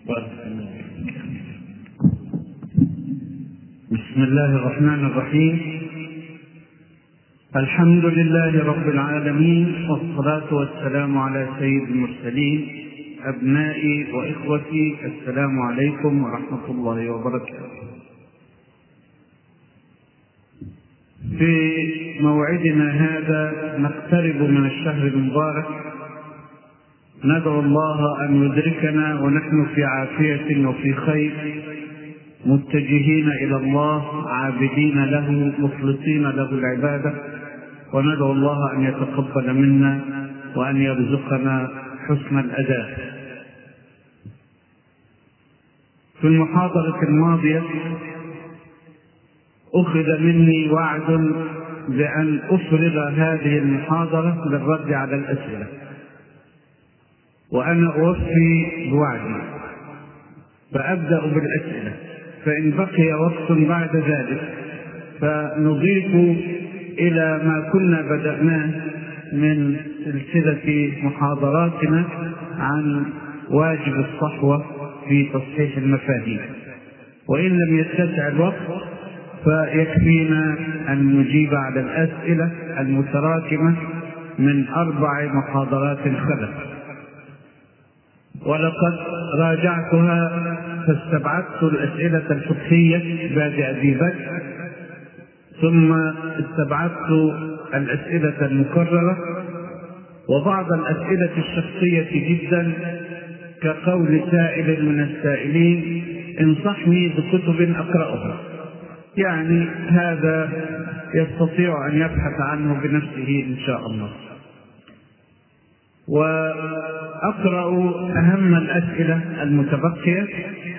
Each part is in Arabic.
بسم الله الرحمن الرحيم. الحمد لله رب العالمين، والصلاة والسلام على سيد المرسلين. أبنائي وإخوتي، السلام عليكم ورحمة الله وبركاته. في موعدنا هذا نقترب من الشهر المبارك، ندعو الله أن يدركنا ونحن في عافية وفي خير، متجهين إلى الله، عابدين له، مخلصين له العبادة، وندعو الله أن يتقبل منا وأن يرزقنا حسن الأداء. في المحاضرة الماضية أخذ مني وعد بأن أفرغ هذه المحاضرة للرد على الأسئلة، وأنا أوفي بوعدي فأبدأ بالأسئلة، فإن بقي وقت بعد ذلك فنضيف إلى ما كنا بدأناه من سلسلة محاضراتنا عن واجب الصحوة في تصحيح المفاهيم. وإن لم يتسع الوقت فيكفينا أن نجيب على الأسئلة المتراكمة من 4 محاضرات خلف. ولقد راجعتها فاستبعدت الأسئلة الفقهية بادئ ذي بدء، ثم استبعدت الأسئلة المكررة وبعض الأسئلة الشخصية جدا، كقول سائل من السائلين: انصحني بكتب أقرأها. يعني هذا يستطيع أن يبحث عنه بنفسه إن شاء الله. وأقرأ أهم الأسئلة المتبقية،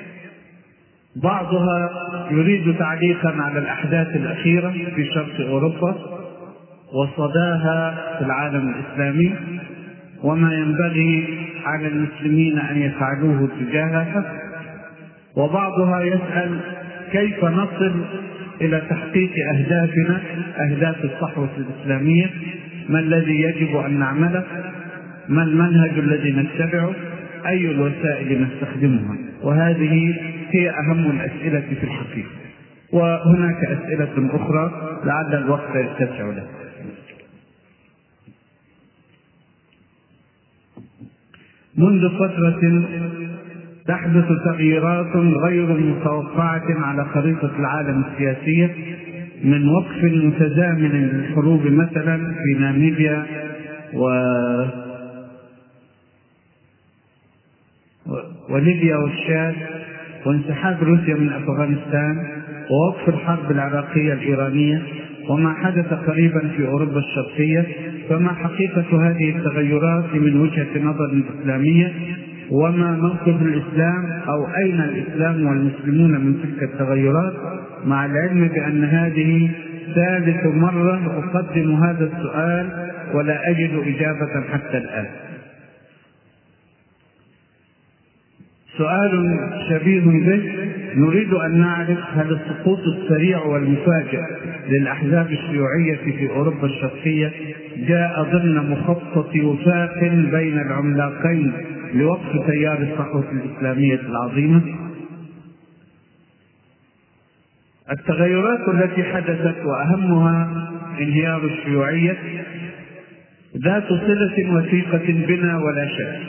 بعضها يريد تعليقا على الأحداث الأخيرة في شرق أوروبا وصداها في العالم الإسلامي، وما ينبغي على المسلمين أن يفعلوه تجاهها، وبعضها يسأل كيف نصل إلى تحقيق أهدافنا، أهداف الصحوة الإسلامية، ما الذي يجب أن نعمله، ما المنهج الذي نتبعه، أي الوسائل نستخدمها. وهذه هي أهم الأسئلة في الحقيقة، وهناك أسئلة أخرى لعل الوقت يتسع له. منذ فترة تحدث تغييرات غير متوقعة على خريطة العالم السياسية، من وقف متزامن للحروب مثلا في ناميبيا وليبيا والشاد، وانسحاب روسيا من أفغانستان، ووقف الحرب العراقية الإيرانية، وما حدث قريبا في أوروبا الشرقية. فما حقيقة هذه التغيرات من وجهة نظر إسلامية؟ وما موقف الإسلام، أو أين الإسلام والمسلمون من تلك التغيرات؟ مع العلم بأن هذه ثالث مرة أقدم هذا السؤال ولا أجد إجابة حتى الآن. سؤال شبيه به، نريد أن نعرف هل السقوط السريع والمفاجئ للأحزاب الشيوعية في أوروبا الشرقية جاء ضمن مخطط وفاق بين العملاقين لوقف تيار الصحوة الإسلامية العظيمة؟ التغيرات التي حدثت وأهمها انهيار الشيوعية ذات صلة وثيقة بنا ولا شك.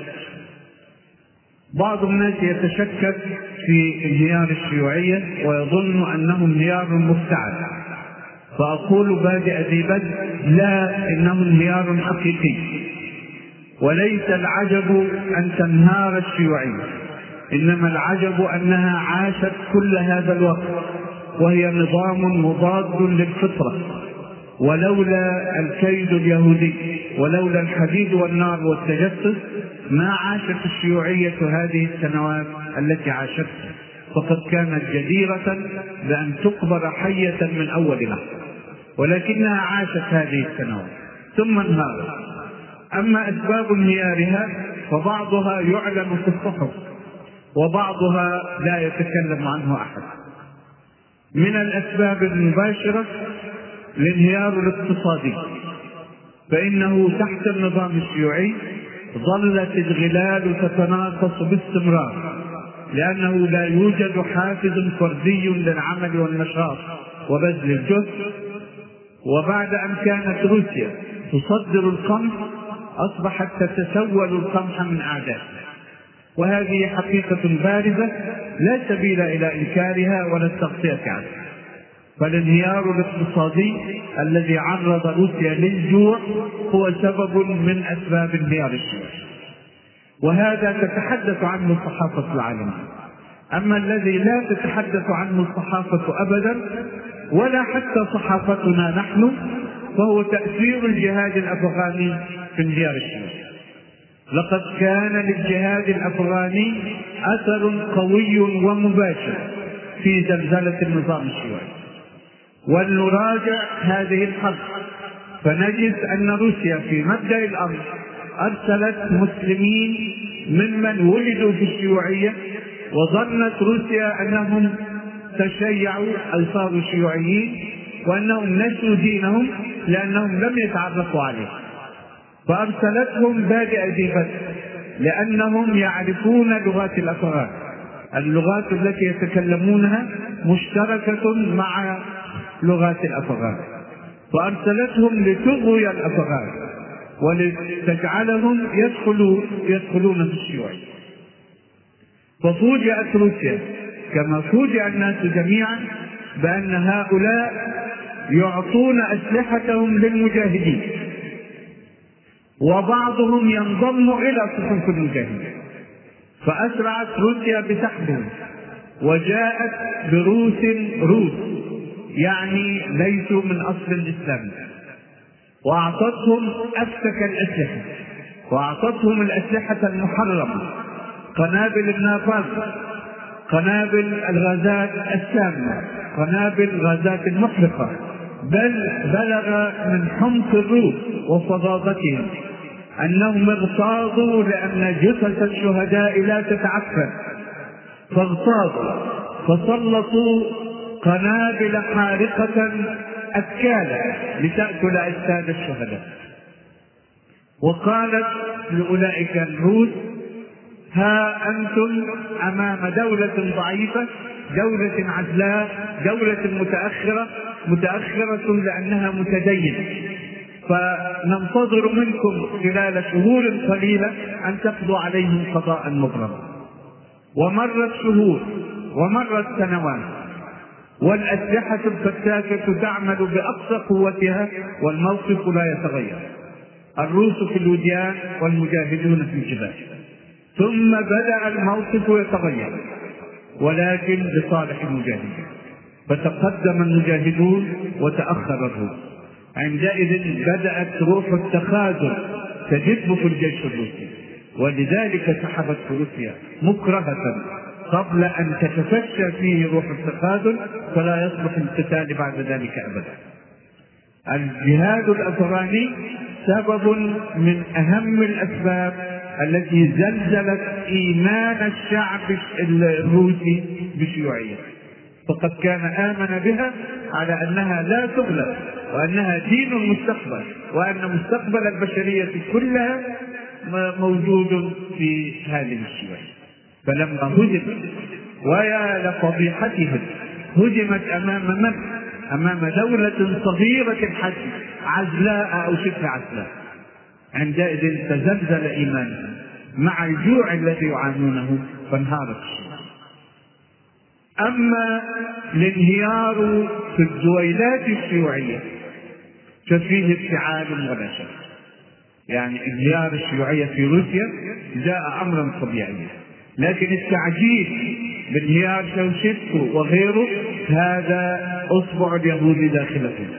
بعض الناس يتشكك في انهيار الشيوعية ويظن أنه انهيار مفتعل، فأقول بادئ ذي بدء: لا، إنه انهيار حقيقي. وليس العجب أن تنهار الشيوعية، إنما العجب أنها عاشت كل هذا الوقت وهي نظام مضاد للفطرة، ولولا الكيد اليهودي ولولا الحديد والنار والتجسس ما عاشت الشيوعية هذه السنوات التي عاشتها، فقد كانت جديرة بأن تقبر حية من أول لحظة، ولكنها عاشت هذه السنوات ثم انهارت. أما أسباب انهيارها فبعضها يعلن في الصحف وبعضها لا يتكلم عنه أحد. من الأسباب المباشرة الانهيار الاقتصادي، فإنه تحت النظام الشيوعي ظلت الغلال تتناقص باستمرار، لأنه لا يوجد حافز فردي للعمل والنشاط وبذل الجهد. وبعد أن كانت روسيا تصدر القمح أصبحت تتسول القمح من أعدائها، وهذه حقيقة بارزة لا سبيل إلى إنكارها ولا التغطية عنها. فالانهيار الاقتصادي الذي عرض روسيا للجوع هو سبب من أسباب انهيار الشيوعي، وهذا تتحدث عنه الصحافة العالمية. أما الذي لا تتحدث عنه الصحافة أبدا ولا حتى صحافتنا نحن فهو تأثير الجهاد الأفغاني في انهيار الشيوعي. لقد كان للجهاد الأفغاني أثر قوي ومباشر في زلزلة النظام الشيوعي. ولنراجع هذه الحرب فنجد أن روسيا في مبدأ الأمر أرسلت مسلمين ممن ولدوا في الشيوعية، وظنت روسيا أنهم تشيعوا أو صاروا شيوعيين وأنهم نسوا دينهم لأنهم لم يتعرفوا عليه، فأرسلتهم بادئ ذي بدء لأنهم يعرفون لغات الأفغان، اللغات التي يتكلمونها مشتركة مع لغات الأفغان، فأرسلتهم لتغوي الأفغان ولتجعلهم يدخلون في الشيوعية. ففوجئت روسيا كما فوجئ الناس جميعا بأن هؤلاء يعطون أسلحتهم للمجاهدين، وبعضهم ينضم إلى صفوف المجاهدين، فأسرعت روسيا بسحبهم وجاءت روس يعني ليسوا من أصل الإسلام، وأعطتهم أفسك الأسلحة، وأعطتهم الأسلحة المحرمة، قنابل النافذ، قنابل الغازات السامة، قنابل الغازات المحرقة، بل بلغ من حمق الروس وفظاظتهم أنهم اغتاظوا لأن جثث الشهداء لا تتعفن، فاغتاظوا فسلطوا قنابل حارقة أكالة لتأكل أجساد الشهداء، وقالت لأولئك الروس: ها أنتم أمام دولة ضعيفة، دولة عزلاء، دولة متأخرة لأنها متدينة، فننتظر منكم خلال شهور قليلة أن تقضوا عليهم قضاء مبرما. ومرت شهور ومرت سنوات والأسلحة الفتاكة تعمل بأقصى قوتها والموقف لا يتغير، الروس في الوديان والمجاهدون في الجبال. ثم بدأ الموقف يتغير ولكن لصالح المجاهدين، فتقدم المجاهدون وتأخر الروس. عندئذ بدأت روح التخاذل تدب في الجيش الروسي، ولذلك سحبت روسيا مكرهة قبل أن تتفشى فيه روح التخاذل، فلا يصلح القتال بعد ذلك أبدا. الجهاد الأفغاني سبب من أهم الأسباب التي زلزلت إيمان الشعب الروسي بشيوعية، فقد كان آمن بها على أنها لا تغلب، وأنها دين المستقبل، وأن مستقبل البشرية كلها موجود في هذه الشيوعية. فلما هزمت، ويا لفضيحتهم، هزمت أمام من؟ أمام دولة صغيرة الحجم عزلاء أو شبه عزلاء. عندئذ تزلزل إيمانهم مع الجوع الذي يعانونه فانهارت الشيوعية. أما الانهيار في الدويلات الشيوعية ففيه افتعال ولا شك، يعني انهيار الشيوعية في روسيا جاء أمرا طبيعيا، لكن التعجيل بانهيار شوشيسكو وغيره هذا أصبع اليهود داخلهم.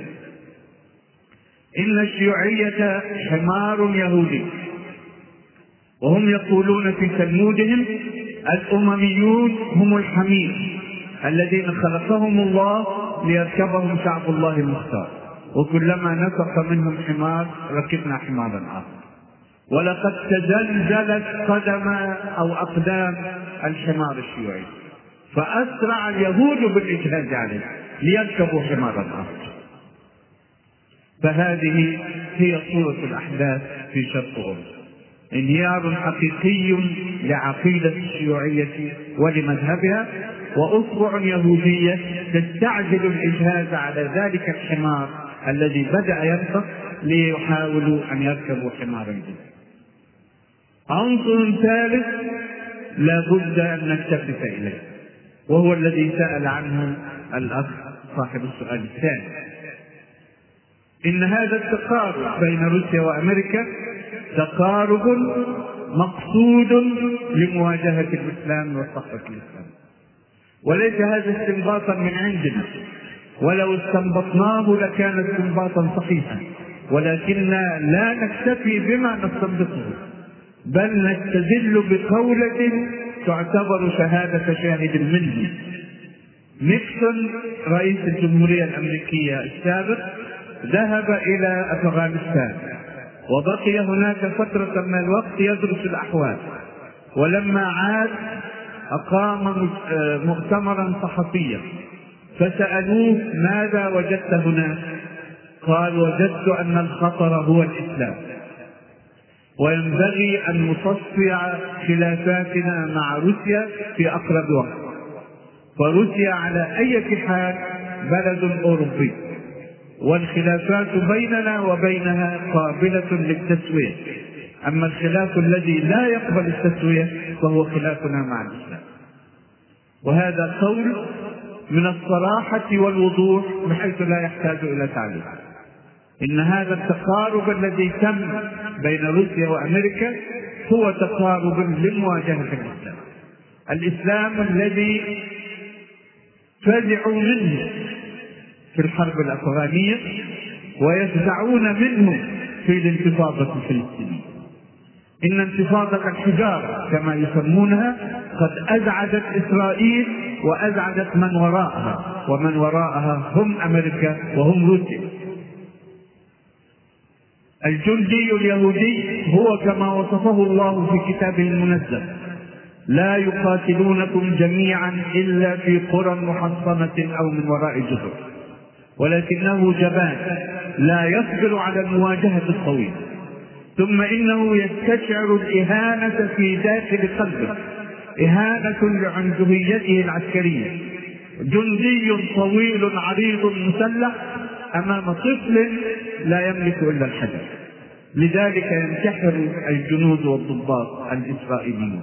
إن الشيوعية حمار يهودي، وهم يقولون في تلمودهم: الأمميون هم الحمير الذين خلقهم الله ليركبهم شعب الله المختار، وكلما نفخ منهم حمار ركبنا حمارا آخر. ولقد تزلزلت أقدام الحمار الشيوعي، فأسرع اليهود بالإجهاز عليه ليركبوا حمارا آخر. فهذه هي صورة الأحداث في شرق أوروبا. انهيار حقيقي لعقيدة الشيوعية ولمذهبها، وأصبع يهودية تستعجل الإجهاز على ذلك الحمار الذي بدأ يركض ليحاولوا أن يركبوا حمارا جديدا. عنصر ثالث لا بد أن نلتفت إليه، وهو الذي سأل عنه الأخ صاحب السؤال الثاني. إن هذا التقارب بين روسيا وأمريكا تقارب مقصود لمواجهة الإسلام والصحوة الإسلامية، وليس هذا استنباطا من عندنا، ولو استنبطناه لكان استنباطا صحيحا، ولكننا لا نكتفي بما نستنبطه، بل نستدل بقولة تعتبر شهادة شاهد منه. نيكسون رئيس الجمهورية الأمريكية السابق ذهب إلى أفغانستان وبقي هناك فترة من الوقت يدرس الأحوال، ولما عاد أقام مؤتمرا صحفيا فسألوه ماذا وجدت هناك؟ قال وجدت أن الخطر هو الإسلام، وينبغي أن نصفي خلافاتنا مع روسيا في أقرب وقت، فروسيا على أي حال بلد أوروبي، والخلافات بيننا وبينها قابلة للتسوية، أما الخلاف الذي لا يقبل التسوية فهو خلافنا مع الإسلام. وهذا قول من الصراحة والوضوح بحيث لا يحتاج إلى تعليق. إن هذا التقارب الذي تم بين روسيا وأمريكا هو تقارب لمواجهة الإسلام، الإسلام الذي فزعوا منه في الحرب الأفغانية ويفزعون منه في الانتفاضة الفلسطينية. إن انتفاضة الحجارة كما يسمونها قد أزعجت إسرائيل وأزعجت من وراءها، ومن وراءها هم أمريكا وهم روسيا. الجندي اليهودي هو كما وصفه الله في كتابه المنزل: لا يقاتلونكم جميعا إلا في قرى محصنة أو من وراء جدر، ولكنه جبان لا يصبر على المواجهة الطويلة، ثم إنه يستشعر الإهانة في داخل قلبه، إهانة لعنجهيته العسكرية. جندي طويل عريض مسلح أمام طفل لا يملك إلا الحجر، لذلك ينتحر الجنود والضباط الإسرائيليون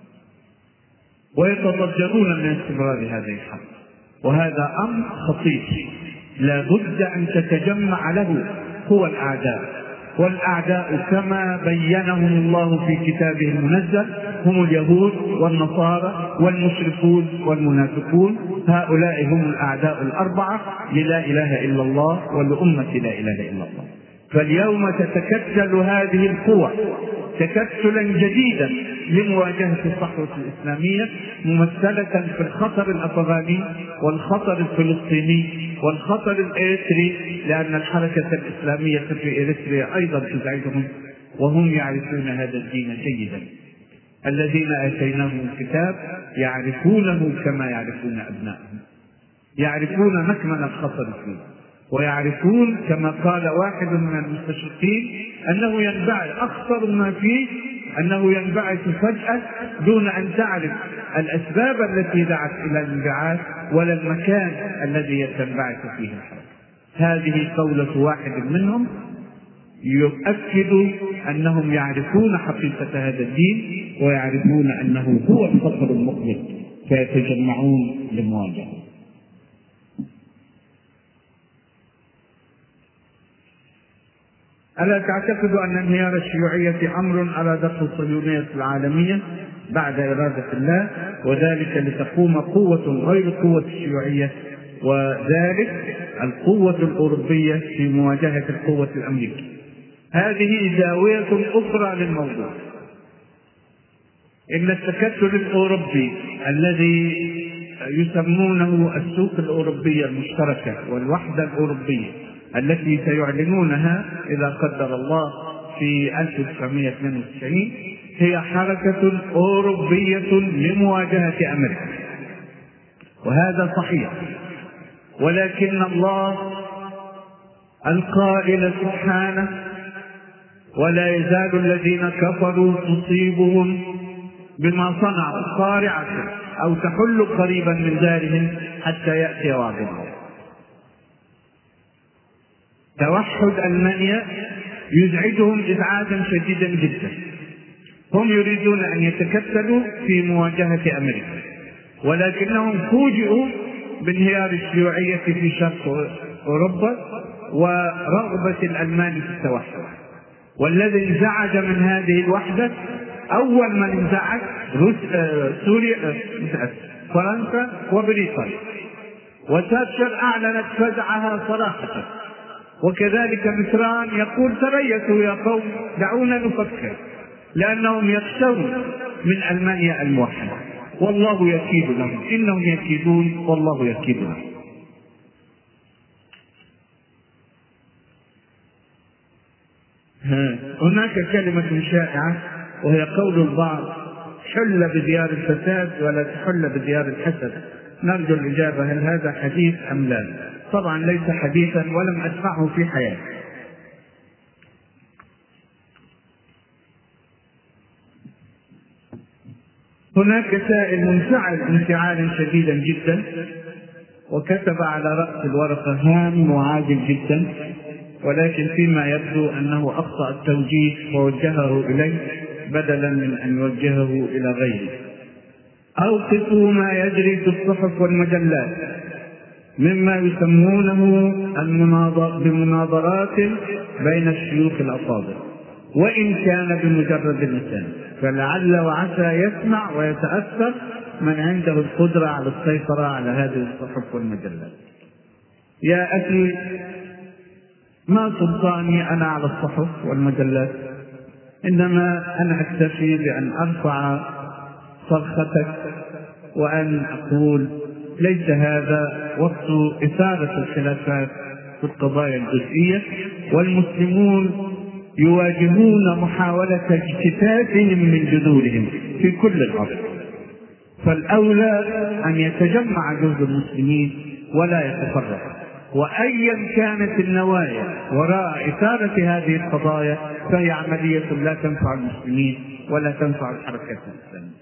ويتضجرون من استمرار هذه الحرب. وهذا أمر خطير لا بد أن تتجمع له قوى الأعداء، والأعداء كما بينهم الله في كتابه المنزل هم اليهود والنصارى والمشركون والمنافقون، هؤلاء هم الأعداء الأربعة للا إله إلا الله ولأمة لا إله إلا الله. فاليوم تتكتل هذه القوى تكتلا جديدا لمواجهة الصحوة الإسلامية، ممثلة في الخطر الأفغاني والخطر الفلسطيني والخطر الإريتري، لأن الحركة الإسلامية في إريتريا أيضا تزعجهم، وهم يعرفون هذا الدين جيدا. الذين آتيناهم الكتاب يعرفونه كما يعرفون أبنائهم، يعرفون مكمن الخطر فيه، ويعرفون كما قال واحد من المستشرقين أنه ينبعث، أخطر ما فيه أنه ينبعث فجأة دون أن تعرف الأسباب التي دعت إلى الانبعاث ولا المكان الذي تنبعث فيه الحرب. هذه قولة واحد منهم يؤكد أنهم يعرفون حقيقة هذا الدين ويعرفون أنه هو الخطر المقلق، فيتجمعون لمواجهة. ألا تعتقد أن انهيار الشيوعية أمر على دفع الصهيونية العالمية بعد إرادة الله، وذلك لتقوم قوة غير قوة الشيوعية، وذلك القوة الأوروبية في مواجهة القوة الأمريكية؟ هذه زاوية أخرى للموضوع. إن التكتل الأوروبي الذي يسمونه السوق الأوروبية المشتركة والوحدة الأوروبية التي سيعلنونها إذا قدر الله في 1992 هي حركة أوروبية لمواجهة أمريكا، وهذا صحيح، ولكن الله القائل سبحانه ولا يزال الذين كفروا تصيبهم بما صنعوا قارعة أو تحل قريبا من دارهم حتى يأتي وعد الله. توحد ألمانيا يزعجهم إزعاجا شديدا جدا. هم يريدون أن يتكتلوا في مواجهة أمريكا، ولكنهم فوجئوا بانهيار الشيوعية في شرق أوروبا ورغبة الألمان في التوحد. والذي انزعج من هذه الوحدة أول من انزعج سوريا، فرنسا وبريطانيا، وتاتشر أعلنت فزعها صراحة، وكذلك متران يقول تريثوا يا قوم دعونا نفكر، لأنهم يخشون من ألمانيا الموحدة. والله يكيد لهم، إنهم يكيدون والله يكيد لهم. هناك كلمة شائعة وهي قول البعض: حل بديار الفساد ولا تحل بديار الحسد. نرجو الإجابة، هل هذا حديث أم لا؟ طبعا ليس حديثا ولم أسمعه في حياتي. هناك سائل منفعل انفعالا شديدا جدا وكتب على رأس الورقة هام وعاجل جدا، ولكن فيما يبدو أنه أخطأ التوجيه ووجهه إليه بدلا من أن يوجهه إلى غيره. أوقفوا ما يجري في الصحف والمجلات مما يسمونه بمناظرات بين الشيوخ الأفاضل، وإن كان بمجرد اللسان، فلعل وعسى يسمع ويتأثر من عنده القدرة على السيطرة على هذه الصحف والمجلات. يا أخي، ما سلطاني أنا على الصحف والمجلات، إنما أنا أكتفي بأن أرفع صرختك وأن أقول ليس هذا وقت إثارة الخلافات في القضايا الجزئية، والمسلمون يواجهون محاولة اجتثاثهم من جذورهم في كل الأرض، فالأولى أن يتجمع جهد المسلمين ولا يتفرق. وأيا كانت النوايا وراء إثارة هذه القضايا فهي عملية لا تنفع المسلمين ولا تنفع الحركة الإسلامية.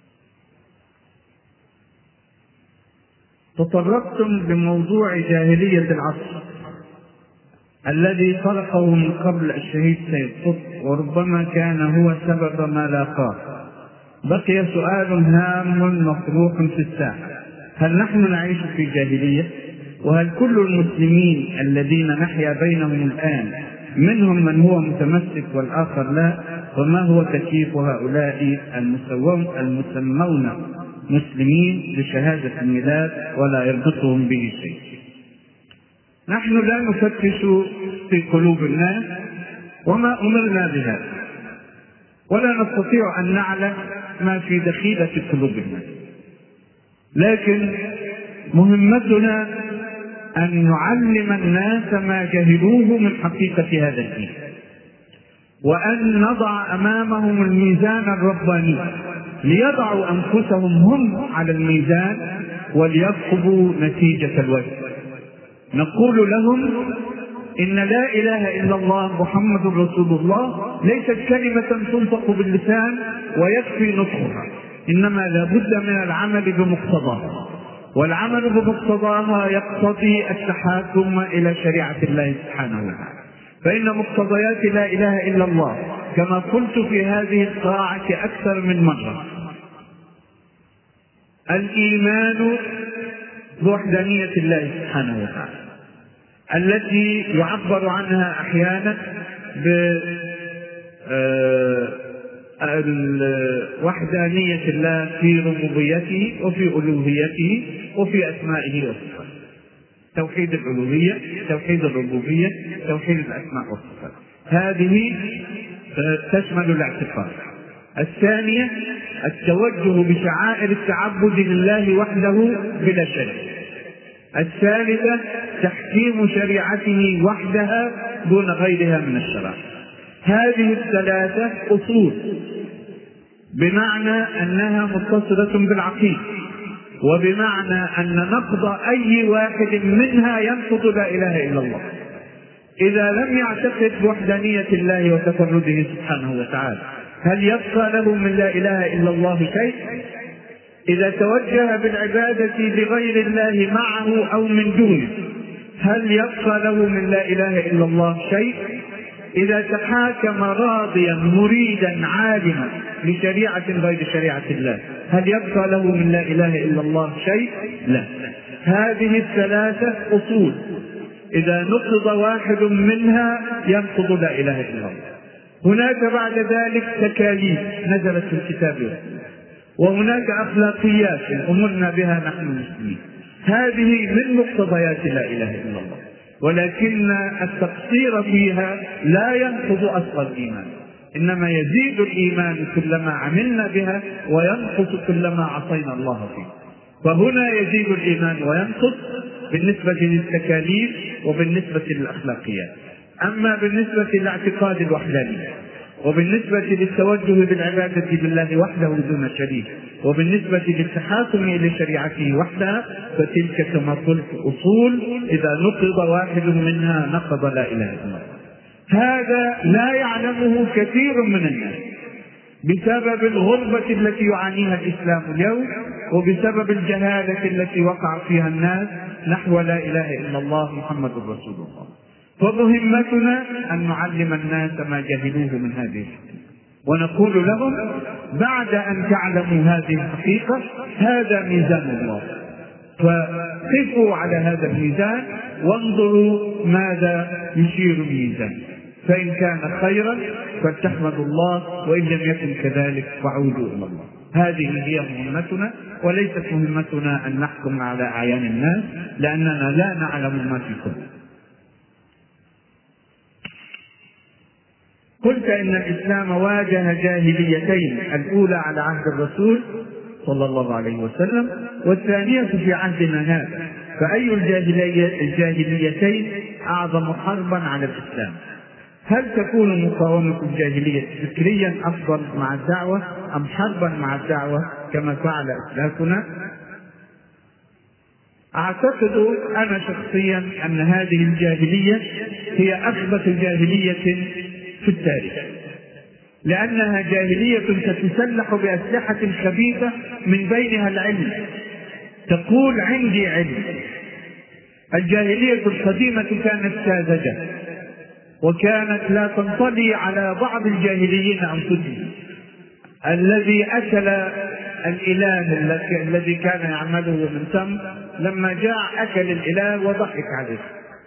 تطرقتم بموضوع جاهلية العصر الذي طرحه من قبل الشهيد سيد قطب، وربما كان هو سبب ما لاقاه. بقي سؤال هام مطروح في الساحة: هل نحن نعيش في جاهلية؟ وهل كل المسلمين الذين نحيا بينهم الآن منهم من هو متمسك والآخر لا؟ وما هو تكييف هؤلاء المسمون مسلمين بشهادة الميلاد ولا يربطهم به شيء؟ نحن لا نفتش في قلوب الناس وما أمرنا بهذا، ولا نستطيع أن نعلم ما في دخيلة قلوب الناس، لكن مهمتنا أن نعلم الناس ما جهلوه من حقيقة هذا الدين، وأن نضع أمامهم الميزان الرباني ليضعوا أنفسهم هم على الميزان وليطلبوا نتيجة الوجه. نقول لهم إن لا إله إلا الله محمد رسول الله ليست كلمة تنطق باللسان ويكفي نطقها، إنما لا بد من العمل بمقتضاها، والعمل بمقتضاها يقتضي التحاكم إلى شريعة الله سبحانه وتعالى. فإن مقتضيات لا إله إلا الله كما قلت في هذه القاعة أكثر من مرة: الإيمان بوحدانية الله سبحانه وتعالى التي يعبر عنها أحيانا بوحدانية الله في ربوبيته وفي ألوهيته وفي أسمائه وصفاته. توحيد الألوهية، توحيد الربوبية، توحيد الأسماء والصفات، هذه تشمل الاعتقاد. الثانية التوجه بشعائر التعبد لله وحده بلا شريك. الثالثة تحكيم شريعته وحدها دون غيرها من الشرائع. هذه الثلاثة أصول، بمعنى أنها متصلة بالعقيدة، وبمعنى أن نقض أي واحد منها ينقض لا إله إلا الله. إذا لم يعتقد بوحدانية الله وتفرده سبحانه وتعالى، هل يبقى له من لا إله إلا الله شيء؟ إذا توجه بالعبادة لغير الله معه أو من دونه، هل يبقى له من لا إله إلا الله شيء؟ إذا تحاكم راضيا مريدا عالما لشريعة غير شريعة الله، هل يبقى له من لا إله إلا الله شيء؟ لا. هذه الثلاثة أصول إذا نقض واحد منها ينقض لا إله إلا الله. هناك بعد ذلك تكاليف نزلت في الكتاب والسنة، وهناك أخلاقيات أمرنا بها نحن المسلمين، هذه من مقتضيات لا إله إلا الله، ولكن التقصير فيها لا ينقض أصل الإيمان، إنما يزيد الإيمان كلما عملنا بها وينقص كلما عصينا الله فيه. فهنا يزيد الإيمان وينقص بالنسبة للتكاليف وبالنسبة للأخلاقيات. أما بالنسبة لاعتقاد الوحدانية، وبالنسبة للتوجه بالعبادة بالله وحده دون شريك، وبالنسبة للتحاكم إلى شريعته وحدها، فتلك كما قلت أصول إذا نقض واحد منها نقض لا إله إلا الله. هذا لا يعلمه كثير من الناس بسبب الغربة التي يعانيها الإسلام اليوم، وبسبب الجهالة التي وقع فيها الناس نحو لا إله إلا الله محمد رسول الله. فمهمتنا أن نعلم الناس ما جهلوه من هذه الحقيقة، ونقول لهم بعد أن تعلموا هذه الحقيقة هذا ميزان الله، فقفوا على هذا الميزان وانظروا ماذا يشير الميزان، فإن كان خيرا فلتحمدوا الله، وإن لم يكن كذلك فعودوا إلى الله. هذه هي مهمتنا، وليست مهمتنا أن نحكم على أعيان الناس، لأننا لا نعلم ما في قلوبهم. قلت إن الإسلام واجه جاهليتين، الأولى على عهد الرسول صلى الله عليه وسلم، والثانية في عهدنا هذا، فأي الجاهليتين أعظم حربا على الإسلام؟ هل تكون مقاومة الجاهلية فكريا أفضل مع الدعوة أم حربا مع الدعوة كما فعل أسلافنا؟ أعتقد أنا شخصيا أن هذه الجاهلية هي أخبث جاهلية في التاريخ، لأنها جاهلية تتسلح بأسلحة خبيثة من بينها العلم، تقول عندي علم. الجاهلية القديمة كانت ساذجة، وكانت لا تنطلي على بعض الجاهليين أنفسهم. الذي أكل الإله الذي كان يعمله من تمر، لما جاء أكل الإله وضحك عليه.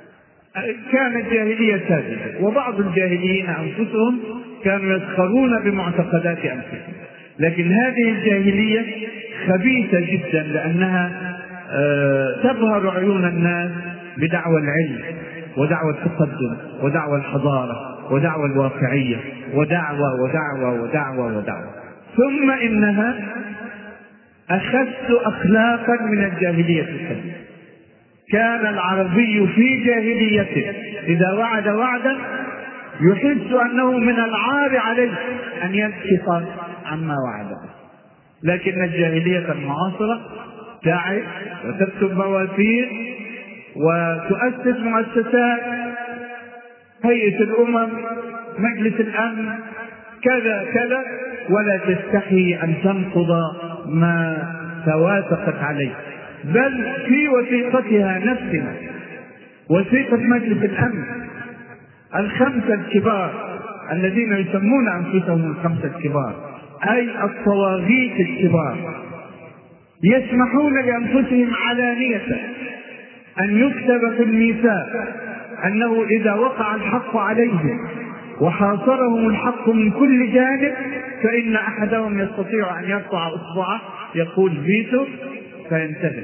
كانت جاهلية ساذجة، وبعض الجاهليين أنفسهم كانوا يسخرون بمعتقدات أنفسهم. لكن هذه الجاهلية خبيثة جدا، لأنها تبهر عيون الناس بدعوى العلم ودعوى التقدم ودعوى الحضارة ودعوى الواقعية ودعوى ودعوى ودعوى ودعوى، ثم إنها أخذت أخلاقا من الجاهلية القديمة. كان العربي في جاهليته إذا وعد وعدا يحس أنه من العار عليه أن ينكف عما وعده. لكن الجاهلية المعاصرة تعي وتكتب مواسير وتؤسس مؤسسات، هيئة الأمم، مجلس الأمن، كذا كذا، ولا تستحي أن تنقض ما توافقت عليه. بل في وثيقتها نفسها، وثيقة مجلس الأمن، الخمسة الكبار الذين يسمون أنفسهم الخمسة الكبار، أي الطواغيت الكبار، يسمحون لأنفسهم علانية أن يكتب في الميثاق أنه إذا وقع الحق عليهم وحاصرهم الحق من كل جانب، فإن أحدهم يستطيع أن يرفع إصبعه يقول فيتو فينتهي.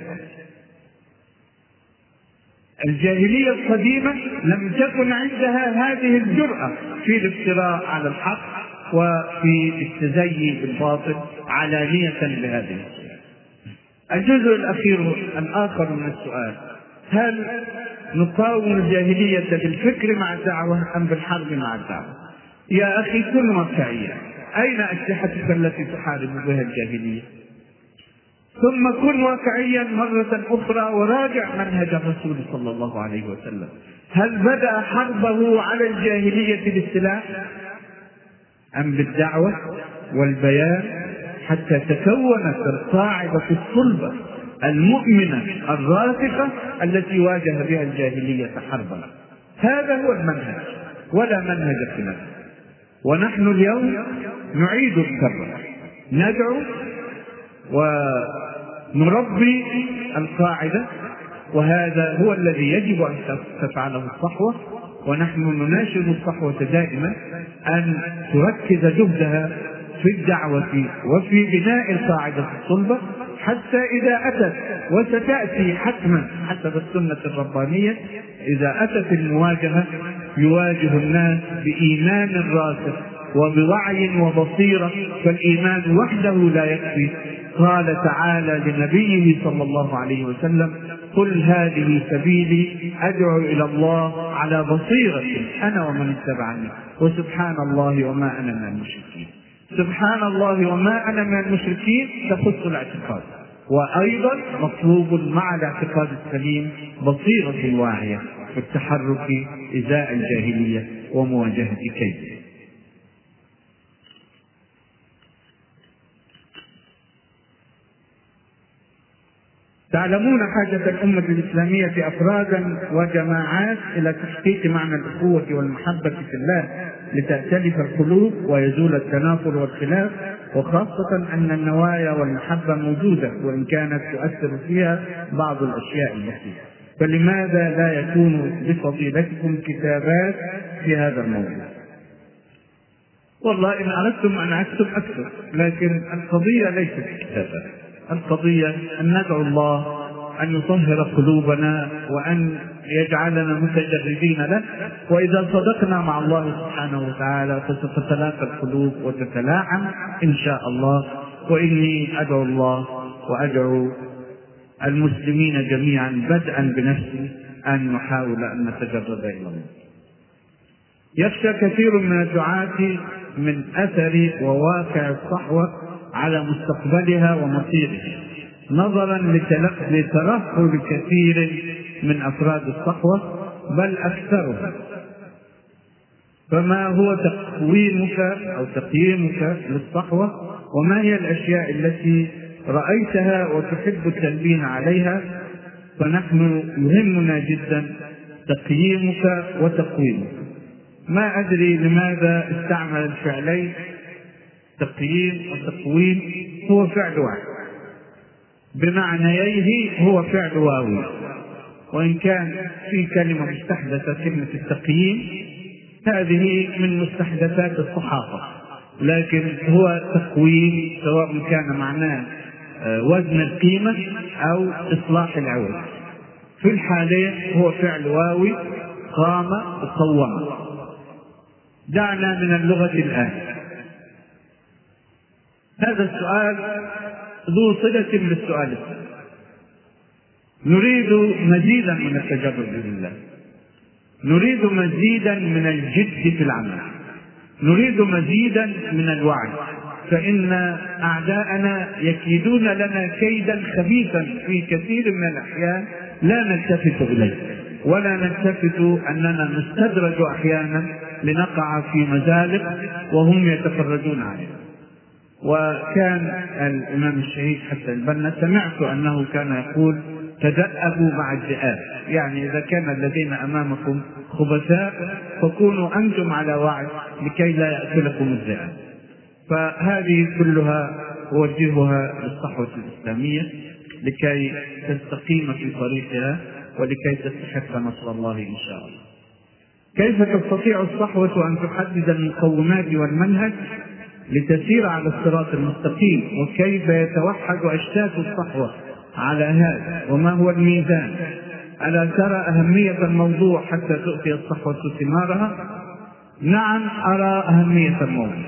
الجاهلية القديمة لم تكن عندها هذه الجرأة في الافتراء على الحق وفي التزيي بالباطل علانية بهذه. الجزء الآخر من السؤال: هل نقاوم الجاهلية بالفكر مع الدعوة أم بالحرب مع الدعوة؟ يا أخي كن واقعيا، أين أسلحتك التي تحارب بها الجاهلية؟ ثم كن واقعيا مرة أخرى وراجع منهج الرسول صلى الله عليه وسلم. هل بدأ حربه على الجاهلية بالسلاح أم بالدعوة والبيان حتى تكونت القاعدة الصلبة المؤمنة الراسخة التي واجه بها الجاهلية حربا؟ هذا هو المنهج ولا منهج خلافه. ونحن اليوم نعيد الكرة، ندعو ونربي القاعدة، وهذا هو الذي يجب أن تفعله الصحوة. ونحن نناشد الصحوة دائما أن تركز جهدها في الدعوة وفي بناء القاعدة الصلبة، حتى إذا أتت، وستأتي حتما حسب السنة الربانية، إذا أتت المواجهة يواجه الناس بإيمان راسخ وبوعي وبصيرة، فالإيمان وحده لا يكفي. قال تعالى لنبيه صلى الله عليه وسلم: قل هذه سبيلي أدعو إلى الله على بصيرة أنا ومن اتبعني وسبحان الله وما أنا من المشركين. سبحان الله وما أنا من المشركين تخص الاعتقاد، وأيضا مطلوب مع الاعتقاد السليم بصيرة واعية في التحرك إزاء الجاهلية ومواجهة كيدها. تعلمون حاجة الأمة الإسلامية أفرادا وجماعات إلى تحقيق معنى الأخوة والمحبة في الله لتأتلف القلوب ويزول التنافر والخلاف، وخاصة أن النوايا والمحبة موجودة وإن كانت تؤثر فيها بعض الأشياء البسيطة، فلماذا لا يكون لفضيلتكم كتابات في هذا الموضوع؟ والله إن أردتم أن أكتب أكتب، لكن القضية ليست كتابات، القضية أن ندعو الله أن يطهر قلوبنا وأن يجعلنا متجردين له، وإذا صدقنا مع الله سبحانه وتعالى فستتلاقى القلوب وتتلاعن إن شاء الله. وإني أدعو الله وأدعو المسلمين جميعا بدءا بنفسي أن نحاول أن نتجرد إلى الله. يخشى كثير من الدعاة من أثر وواقع الصحوة على مستقبلها ومصيرها، نظرا لترهل كثير من أفراد الصحوة بل أكثرها. فما هو تقويمك أو تقييمك للصحوة، وما هي الأشياء التي رأيتها وتحب التنبيه عليها؟ فنحن يهمنا جدا تقييمك وتقويمك. ما أدري لماذا استعمل الفعلين تقييم وتقويم، هو فعل واحد بمعنييه، هو فعل واوي، وإن كان في كلمة مستحدثة كلمة التقييم، هذه من مستحدثات الصحافة، لكن هو تقويم سواء كان معناه وزن القيمة أو إصلاح العوض. في الحالين هو فعل واوي، قام وقوم. دعنا من اللغة الآن. هذا السؤال ذو صلة بالسؤال الثاني. نريد مزيدا من التجرد لله، نريد مزيدا من الجد في العمل، نريد مزيدا من الوعي، فإن أعداءنا يكيدون لنا كيدا خبيثا في كثير من الأحيان لا نلتفت إليه، ولا نلتفت أننا نستدرج أحيانا لنقع في مزالق وهم يتفرجون عليه. وكان الإمام الشهيد حسن البنا سمعت أنه كان يقول: تدأبوا مع الذئاب، يعني إذا كان الذين أمامكم خبثاء فكونوا أنتم على وعي لكي لا يأكلكم الذئاب. فهذه كلها أوجهها للصحوة الإسلامية لكي تستقيم في طريقها ولكي تستحق نصر الله إن شاء الله. كيف تستطيع الصحوة أن تحدد المقومات والمنهج لتسير على الصراط المستقيم؟ وكيف يتوحد أشتات الصحوة على هذا؟ وما هو الميزان؟ ألا ترى أهمية الموضوع حتى تؤتي الصحوة ثمارها؟ نعم، أرى أهمية الموضوع،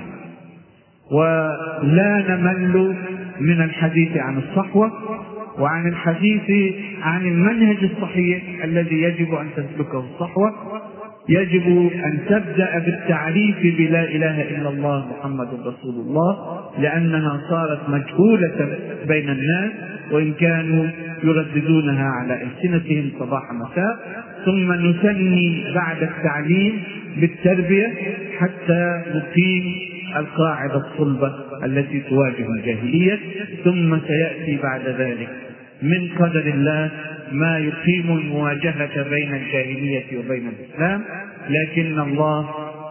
ولا نمل من الحديث عن الصحوة وعن الحديث عن المنهج الصحيح الذي يجب أن تسلكه الصحوة. يجب أن تبدأ بالتعريف بلا إله إلا الله محمد رسول الله، لأنها صارت مجهولة بين الناس وإن كانوا يرددونها على ألسنتهم صباح مساء. ثم نثني بعد التعليم بالتربية حتى نقيم القاعدة الصلبة التي تواجه الجاهلية، ثم سيأتي بعد ذلك من قدر الله ما يقيم المواجهة بين الجاهلية وبين الإسلام. لكن الله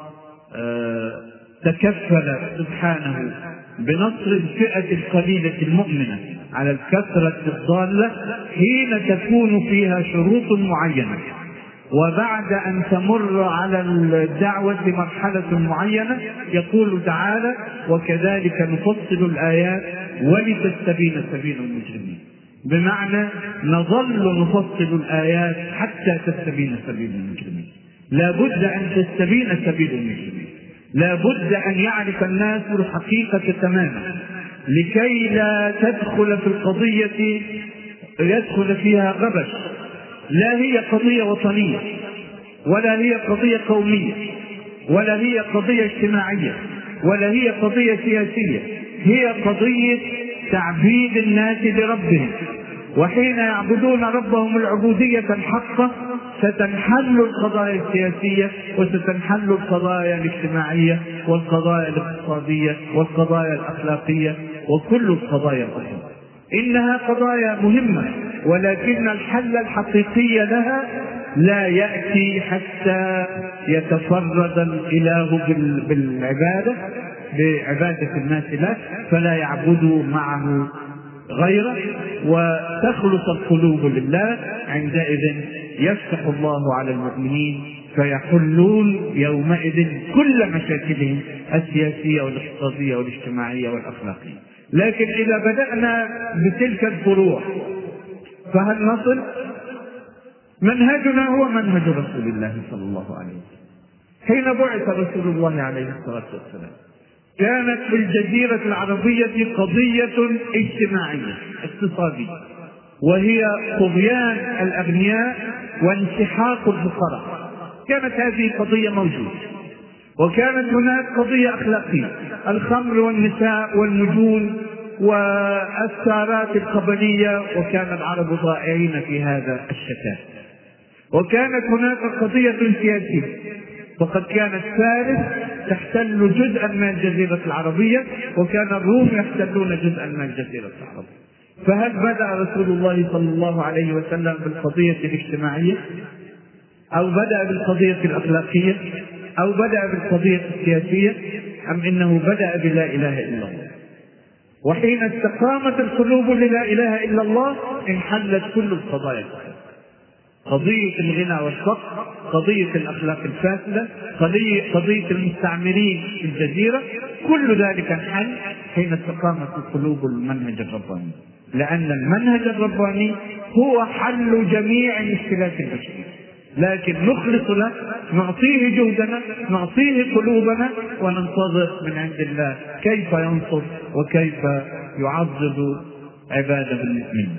تكفل سبحانه بنصر الفئة القليلة المؤمنة على الكثرة الضالة حين تكون فيها شروط معينة، وبعد أن تمر على الدعوة مرحلة معينة يقول تعالى: وكذلك نفصل الآيات ولتستبين سبيل المجرمين. بمعنى نظل نفصل الآيات حتى تستبين سبيل المجرمين. لا بد أن تستبين سبيل المجرمين، لا بد أن يعرف الناس الحقيقة تماما لكي لا تدخل في القضية يدخل فيها غبش. لا هي قضية وطنية، ولا هي قضية قومية، ولا هي قضية اجتماعية، ولا هي قضية سياسية، هي قضية تعبيد الناس لربهم. وحين يعبدون ربهم العبودية الحقة ستنحل القضايا السياسية، وستنحل القضايا الاجتماعية، والقضايا الاقتصادية، والقضايا الأخلاقية، وكل القضايا الأخرى. إنها قضايا مهمة، ولكن الحل الحقيقي لها لا يأتي حتى يتفرد الإله بالعبادة، بعبادة الناس له، فلا يعبدوا معه غيره وتخلص القلوب لله. عندئذ يفتح الله على المؤمنين فيحلون يومئذ كل مشاكلهم السياسية والاقتصادية والاجتماعية والأخلاقية. لكن إذا بدأنا بتلك الفروع فهل نصل؟ منهجنا هو منهج رسول الله صلى الله عليه وسلم. حين بعث رسول الله عليه الصلاة والسلام كانت في الجزيرة العربية قضية اجتماعية اقتصادية، وهي طغيان الأغنياء وانسحاق الفقراء. كانت هذه قضية موجودة. وكانت هناك قضية أخلاقية، الخمر والنساء والنجوم والثارات القبلية، وكان العرب ضائعين في هذا الشتات. وكانت هناك قضية سياسية، فقد كانت فارس تحتل جزءا من الجزيرة العربية، وكان الروم يحتلون جزءا من الجزيرة العربية. فهل بدأ رسول الله صلى الله عليه وسلم بالقضية الاجتماعية، أو بدأ بالقضية الأخلاقية، أو بدأ بالقضية السياسية، أم إنه بدأ بلا إله إلا الله؟ وحين استقامت القلوب للا إله إلا الله انحلت كل القضايا، قضية الغنى والفقر، قضية الأخلاق الفاسدة، قضية المستعمرين في الجزيرة، كل ذلك انحل حين استقامت القلوب المنهج الرباني. لأن المنهج الرباني هو حل جميع المشكلات البشرية، لكن نخلص له، نعطيه جهدنا، نعطيه قلوبنا، وننتظر من عند الله كيف ينصر وكيف يعضد عباده المؤمنين.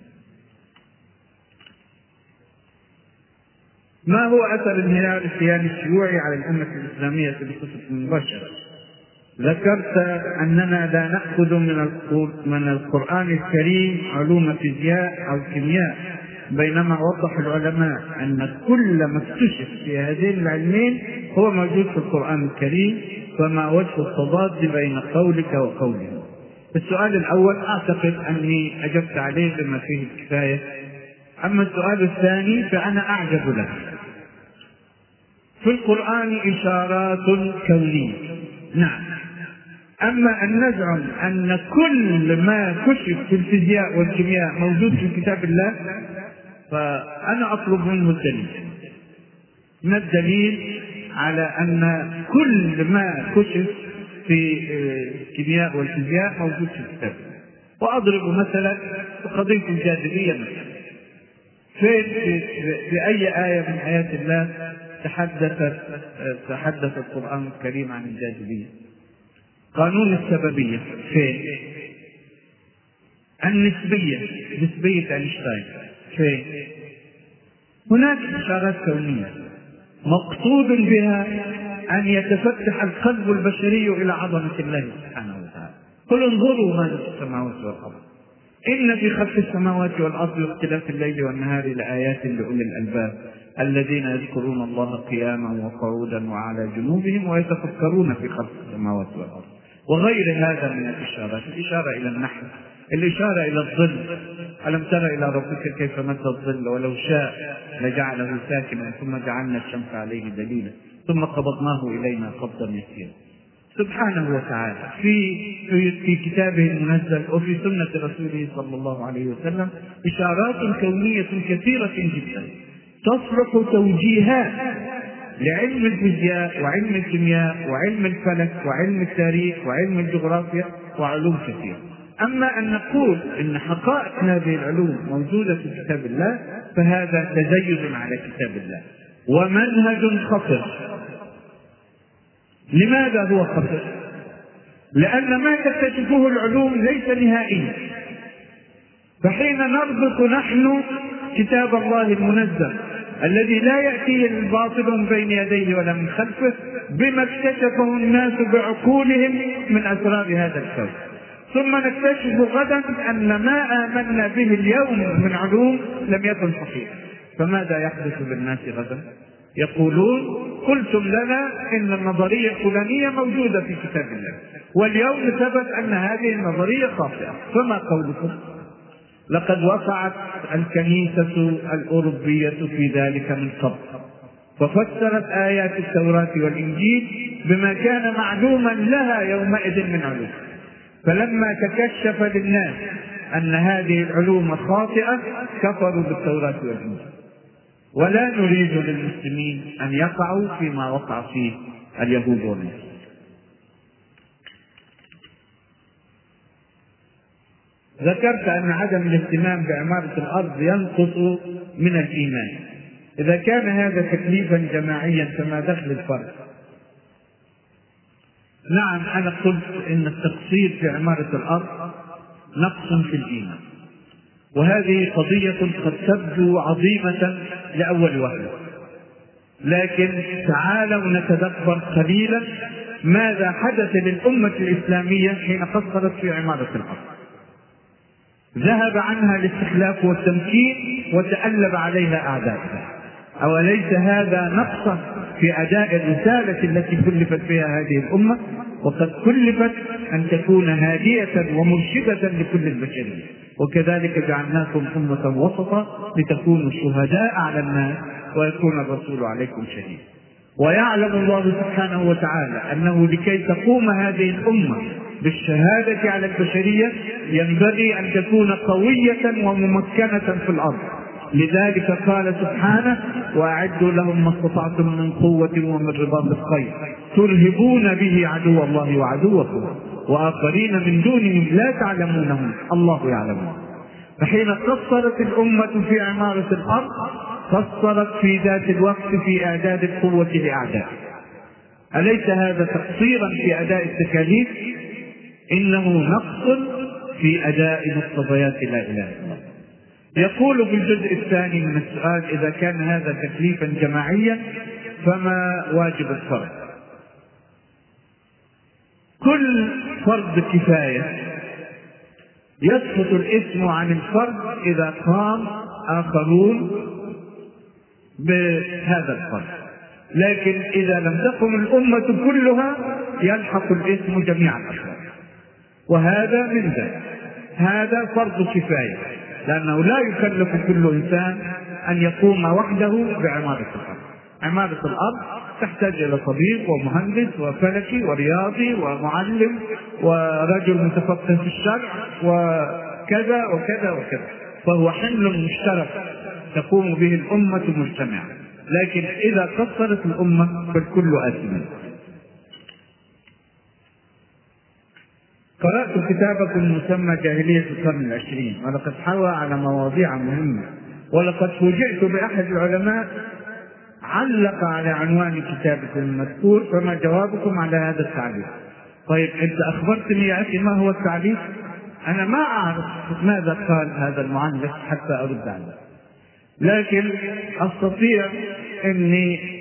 ما هو أثر انهيار الكيان الشيوعي على الأمة الإسلامية بصفة مباشرة؟ ذكرت أننا لا نأخذ من القرآن الكريم علوم فيزياء أو كيمياء، بينما وضح العلماء أن كل ما اكتشف في هذين العلمين هو موجود في القرآن الكريم، فما وجه التضاد بين قولك وقوله؟ السؤال الأول أعتقد أني أجبت عليه بما فيه الكفاية. أما السؤال الثاني فأنا أعجب له. في القرآن إشارات كونية، نعم، أما أن نزعم أن كل ما كشف في الفيزياء والكيمياء موجود في كتاب الله فأنا أطلب منه الدليل. ما الدليل على أن كل ما كشف في الكيمياء والفيزياء موجود في الكتاب؟ وأضرب مثلا قضية الجاذبية مثلا. في أي آية من آيات الله تحدث القرآن الكريم عن الجاذبية؟ قانون السببية فين؟ النسبية، نسبية أينشتاين فين؟ هناك إشارات كونية، مقصود بها أن يتفتح القلب البشري إلى عظمة الله سبحانه وتعالى. قل انظروا ماذا في السماوات والأرض إن في خلق السماوات والأرض واختلاف الليل والنهار لآيات لأولي الألباب الذين يذكرون الله قياما وقعودا وعلى جنوبهم ويتفكرون في خلق السماوات والأرض وغير هذا من الإشارات. الإشارة إلى النحل، الإشارة إلى الظل. ألم تر إلى ربك كيف مد الظل ولو شاء لجعله ساكنا ثم جعلنا الشمس عليه دليلا ثم قبضناه إلينا قبضا يسيرا. سبحانه وتعالى في كتابه المنزل وفي سنة رسوله صلى الله عليه وسلم إشارات كونية كثيرة جدا تصلح توجيهات لعلم الفيزياء وعلم الكيمياء وعلم الفلك وعلم التاريخ وعلم الجغرافيا وعلوم كثيرة. أما أن نقول إن حقائق هذه العلوم موجودة في كتاب الله فهذا تزيد على كتاب الله ومنهج خطر. لماذا هو خطر؟ لأن ما تكتشفه العلوم ليس نهائيا. فحين نربط نحن كتاب الله المنزل الذي لا يأتيه الباطل من بين يديه ولا من خلفه بما اكتشفه الناس بعقولهم من أسرار هذا الكون، ثم نكتشف غدا أن ما آمنا به اليوم من علوم لم يكن صحيحا، فماذا يحدث بالناس غدا؟ يقولون قلتم لنا إن النظرية الفلانية موجودة في كتاب الله واليوم ثبت أن هذه النظرية خاطئة، فما قولكم؟ لقد وقعت الكنيسة الأوروبية في ذلك من قبل ففسرت آيات التوراة والإنجيل بما كان معلوما لها يومئذ من علوم، فلما تكشف للناس أن هذه العلوم خاطئة كفروا بالتوراة والإنجيل. ولا نريد للمسلمين أن يقعوا فيما وقع فيه اليهود والنصارى. ذكرت أن عدم الاهتمام بعمارة الأرض ينقص من الإيمان. إذا كان هذا تكليفا جماعيا فما دخل الفرد؟ نعم، أنا قلت إن التقصير في عمارة الأرض نقص في الإيمان، وهذه قضية قد تبدو عظيمة لأول وهلة، لكن تعالوا نتدبر قليلا ماذا حدث للأمة الإسلامية حين قصرت في عمارة الأرض. ذهب عنها الاستخلاف والتمكين وتألب عليها أعداءها. أوليس هذا نقصا في أداء الرسالة التي كلفت بها هذه الأمة؟ وقد كلفت أن تكون هادية ومرشدة لكل البشرية، وكذلك جعلناكم أمة وسطا لتكونوا شهداء على الناس ويكون الرسول عليكم شهيدا. ويعلم الله سبحانه وتعالى أنه لكي تقوم هذه الأمة بالشهادة على البشرية ينبغي أن تكون قوية وممكنة في الأرض. لذلك قال سبحانه: وأعدوا لهم ما استطعتم من قوة ومن رباط الخيل ترهبون به عدو الله وعدوكم وآخرين من دونهم لا تعلمونهم الله يعلمون. فحين قصرت الأمة في عمارة الأرض قصرت في ذات الوقت في إعداد القوة لأعداء. أليس هذا تقصيرا في أداء التكاليف؟ إنه نقص في أداء مقتضيات لا إله إلا الله. يقول في الجزء الثاني من السؤال: إذا كان هذا تكليفا جماعيا فما واجب الفرد؟ كل فرد كفاية يسقط الإثم عن الفرد إذا قام آخرون بهذا الفرد، لكن إذا لم تقم الأمة كلها يلحق الإثم جميع الأفراد، وهذا من ذلك. هذا فرض كفاية، لأنه لا يكلف كل إنسان أن يقوم وحده بعمارة الأرض. عمارة الأرض تحتاج إلى طبيب ومهندس وفلكي ورياضي ومعلم ورجل متفقه في الشرع وكذا وكذا وكذا، فهو حمل مشترك تقوم به الأمة مجتمعة. لكن إذا قصرت الأمة فالكل آثم. قرأت كتابكم المسمى جاهلية القرن العشرين، ولقد حوى على مواضيع مهمة، ولقد فوجئت بأحد العلماء علق على عنوان كتابكم المذكور، فما جوابكم على هذا التعليق؟ طيب أنت أخبرتني يا أخي ما هو التعليق؟ أنا ما أعرف ماذا قال هذا المعلق حتى أرد عليه، لكن أستطيع أني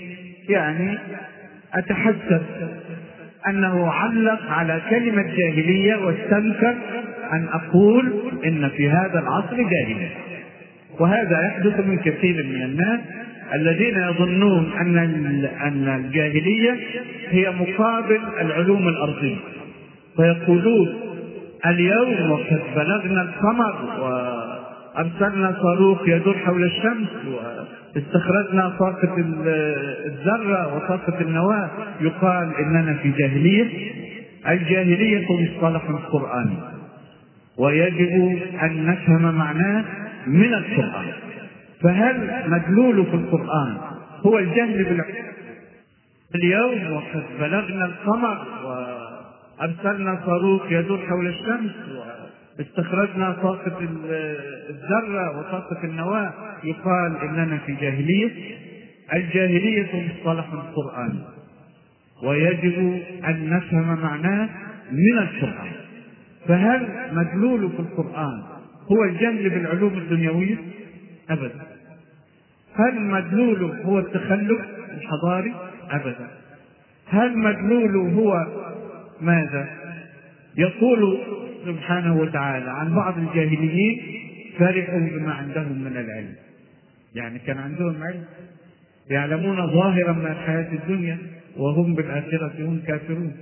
يعني أتحسب أنه علق على كلمة جاهلية واستنكر أن أقول إن في هذا العصر جاهلية. وهذا يحدث من كثير من الناس الذين يظنون أن الجاهلية هي مقابل العلوم الأرضية، فيقولون اليوم وقد بلغنا القمر وأرسلنا صاروخ يدور حول الشمس واستخرجنا طاقة الذرة وطاقة النواة، يقال إننا في جاهلية. الجاهلية مصطلح قرآني ويجب أن نفهم معناه من القرآن. فهل مدلول في القرآن هو الجهل بالعلم؟ اليوم وقد بلغنا القمر وأرسلنا صاروخ يدور حول الشمس واستخرجنا طاقة الذرة وطاقة النواة، يقال إننا في جاهلية. الجاهلية مصطلح قرآني ويجب أن نفهم معناه من القرآن. فهل مدلول في القرآن هو الجهل بالعلوم الدنيوية؟ أبدا. هل مدلوله هو التخلف الحضاري؟ أبدا. هل مدلوله هو ماذا؟ يقول سبحانه وتعالى عن بعض الجاهليين: فرحوا بما عندهم من العلم. يعني كان عندهم علم، يعلمون ظاهرا من الحياة الدنيا وهم بالآخرة هم كافرون.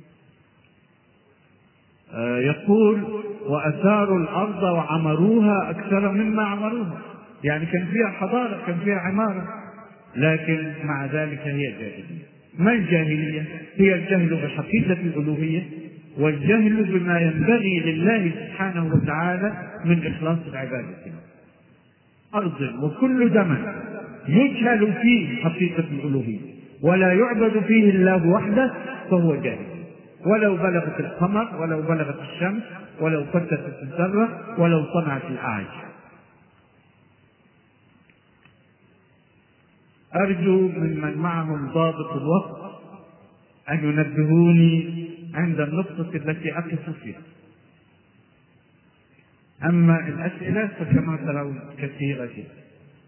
يقول: وأثاروا الأرض وعمروها أكثر مما عمروها. يعني كان فيها حضارة، كان فيها عمارة، لكن مع ذلك هي جاهلية. ما الجاهلية؟ هي الجهل بحقيقة الألوهية والجهل بما ينبغي لله سبحانه وتعالى من إخلاص العبادة. أرض وكل زمن يجهل فيه حقيقة الألوهية ولا يعبد فيه الله وحده فهو جاهل، ولو بلغت القمر، ولو بلغت الشمس، ولو فتت الذرة، ولو صنعت الأعج. أرجو ممن معهم ضابط الوقت أن ينبهوني عند النقطة التي أقف فيها. أما الأسئلة فكما ترون كثيرة جدا.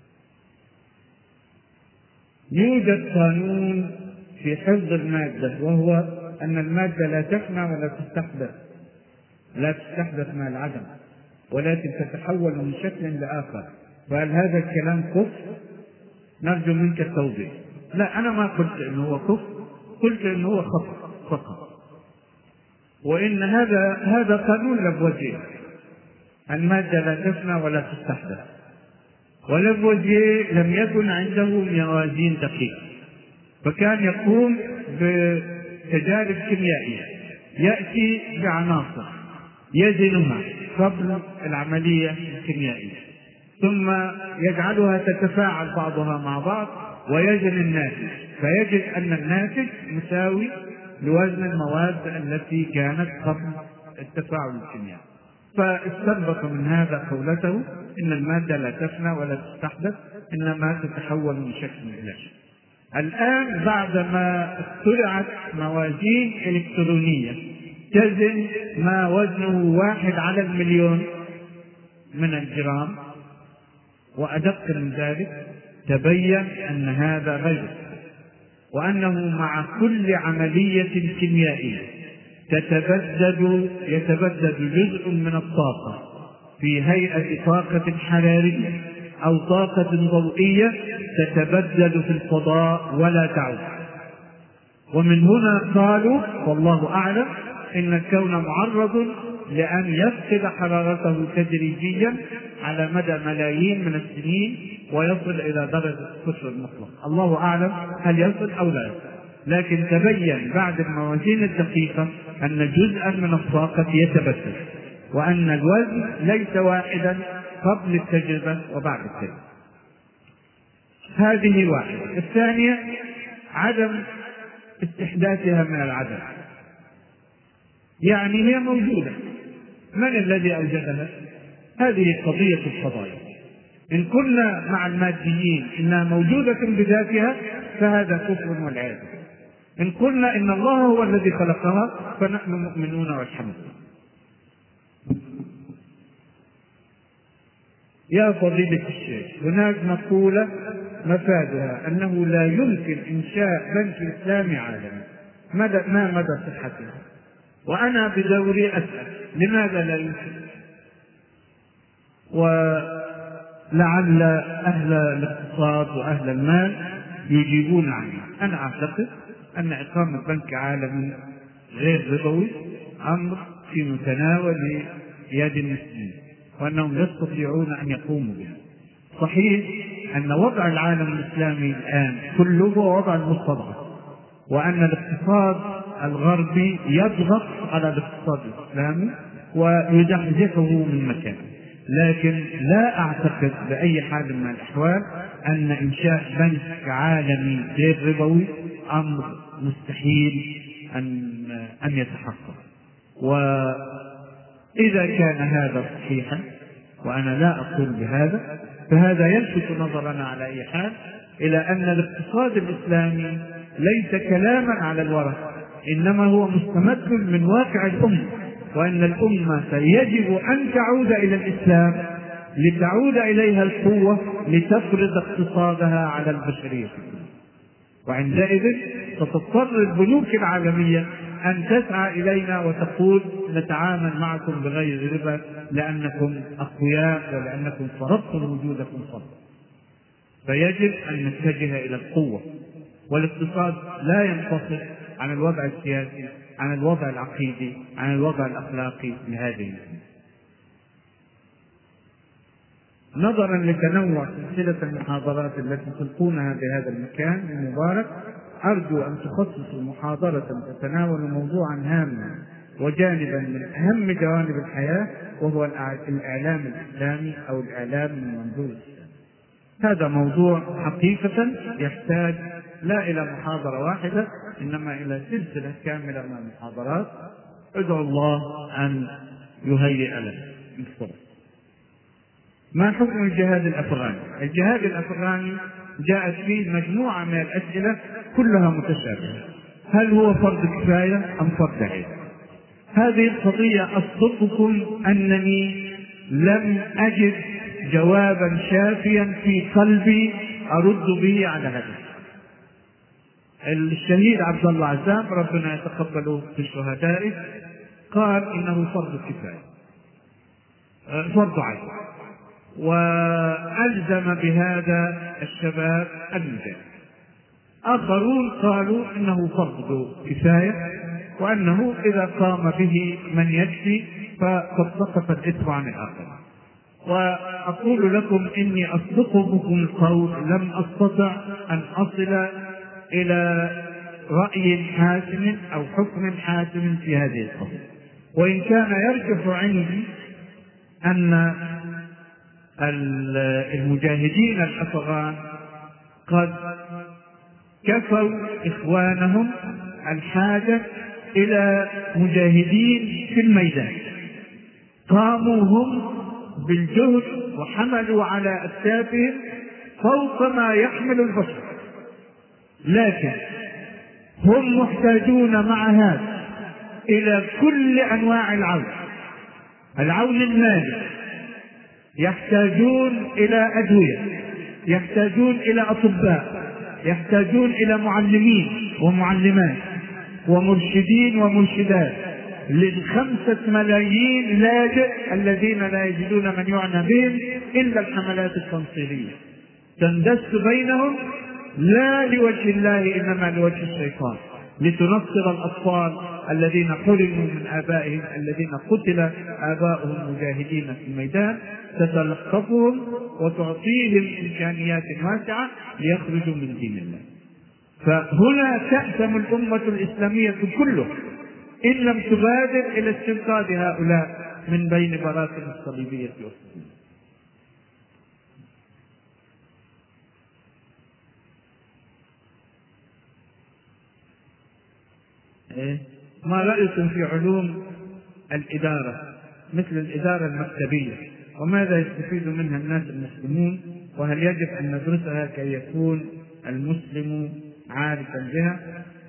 يوجد قانون في حفظ المادة، وهو أن المادة لا تفنى ولا تستحدث، لا تستحدث مع العدم، ولكن تتحول من شكل لآخر. فهل هذا الكلام كفر؟ نرجو منك التوضيح. لا، أنا ما قلت إنه هو كفر، قلت إنه هو خطأ فقط، وإن هذا قانون لافوازيه: المادة لا تفنى ولا تستحدث. ولافوازيه لم يكن عنده موازين دقيقة، فكان يقوم بتجارب كيميائية، يأتي بعناصر يزنها قبل العملية الكيميائية، ثم يجعلها تتفاعل بعضها مع بعض ويزن الناتج، فيجد أن الناتج مساوي لوزن المواد التي كانت قبل التفاعل الكيميائي. فاستنبط من هذا قولته إن المادة لا تفنى ولا تستحدث، إنما تتحول من شكل إلى شكل. الآن بعدما اخترعت موازين إلكترونية تزن ما وزنه 1 على المليون من الجرام وأدق من ذلك، تبين أن هذا غير، وأنه مع كل عملية كيميائية يتبدد جزء من الطاقة في هيئة طاقة حرارية أو طاقة ضوئية تتبدد في الفضاء ولا تعود. ومن هنا قالوا والله أعلم إن الكون معرض لأن يفقد حرارته تدريجيا على مدى ملايين من السنين ويصل إلى درجة الصفر المطلق. الله أعلم هل يصل أو لا يصل، لكن تبين بعد الموازين الدقيقة أن جزءا من الطاقة يتبدل، وأن الوزن ليس واحدا قبل التجربة وبعد التجربة. هذه واحدة. الثانية عدم استحداثها من العدم، يعني هي موجودة، من الذي أوجدها؟ هذه قضية القضايا. إن كنا مع الماديين إنها موجودة بذاتها فهذا كفر والعياذ. إن قلنا إن الله هو الذي خلقها فنحن مؤمنون والحمد لله. يا فضيلة الشيخ، هناك مقولة مفادها أنه لا يمكن إنشاء بنك إسلامي عالمي، ما مدى صحتها؟ وأنا بدوري أسأل لماذا لا يمكن؟ ولعل أهل الاقتصاد وأهل المال يجيبون عنها. أنا أعتقد أن إقامة بنك عالمي غير ربوي أمر في متناول يد المسلمين، وأنهم يستطيعون أن يقوموا به. صحيح أن وضع العالم الإسلامي الآن كله هو وضع المستضعف، وأن الاقتصاد الغربي يضغط على الاقتصاد الإسلامي ويزحزحه من مكانه، لكن لا أعتقد بأي حال من الأحوال أن إنشاء بنك عالمي غير ربوي أمر مستحيل أن يتحقق. وإذا كان هذا صحيحا، وأنا لا أقول بهذا، فهذا يلفت نظرنا على أي حال إلى أن الاقتصاد الإسلامي ليس كلاما على الورق، إنما هو مستمد من واقع الأمة، وأن الأمة يجب أن تعود إلى الإسلام لتعود إليها القوة لتفرض اقتصادها على البشرية، وعندئذ ستضطر البنوك العالمية أن تسعى إلينا وتقول نتعامل معكم بغير ربا لأنكم أقوياء ولأنكم فرضتم وجودكم فرضا. فيجب أن نتجه إلى القوة، والاقتصاد لا ينفصل عن الوضع السياسي، عن الوضع العقيدي، عن الوضع الأخلاقي لهذه الأمة. نظرا لتنوع سلسلة المحاضرات التي تلقونها بهذا المكان المبارك، أرجو أن تخصصوا محاضرة تتناول موضوعا هاما وجانبا من أهم جوانب الحياة، وهو الإعلام الإسلامي أو الإعلام من منظور الإسلام. هذا موضوع حقيقة يحتاج لا إلى محاضرة واحدة، إنما إلى سلسلة كاملة من المحاضرات. أدعو الله أن يهيئ له الفرص. ما حكم الجهاد الأفغاني؟ الجهاد الأفغاني جاءت فيه مجموعة من الأسئلة كلها متشابهة. هل هو فرض كفاية أم فرض عين؟ هذه القضية أصدقكم أنني لم أجد جوابا شافيا في قلبي أرد به على هذا. الشهيد عبد الله عزام ربنا يتقبله في شهدائه قال إنه فرض كفاية، فرض عين، وألزم بهذا الشباب المجاهد. آخرون قالوا إنه فرض كفاية، وأنه إذا قام به من يكفي فقد سقط الإثم عن الآخر. وأقول لكم إني أصدقكم القول، لم أستطع أن أصل إلى رأي حاسم أو حكم حاسم في هذه القضية، وإن كان يرجح عندي أن المجاهدين الأفغان قد كفوا إخوانهم الحاجة إلى مجاهدين في الميدان، قاموا هم بالجهد وحملوا على أكتافهم فوق ما يحمل البشر، لكن هم محتاجون مع هذا إلى كل أنواع العون المالي، يحتاجون إلى أدوية، يحتاجون إلى أطباء، يحتاجون إلى معلمين ومعلمات ومرشدين ومرشدات ل5 ملايين لاجئ الذين لا يجدون من يعنى بهم إلا الحملات التنصيرية تندس بينهم لا لوجه الله إنما لوجه الشيطان، لتنصر الأطفال الذين حرموا من آبائهم، الذين قتل آباؤهم مجاهدين في الميدان، تتلقفهم وتعطيهم إمكانيات واسعة ليخرجوا من دين الله. فهنا تأثم الأمة الإسلامية كلها إن لم تبادر إلى استنقاذ هؤلاء من بين براثن الصليبية والصليبية. ما رأيكم في علوم الإدارة مثل الإدارة المكتبية، وماذا يستفيد منها الناس المسلمون، وهل يجب أن ندرسها كي يكون المسلم عارفا بها،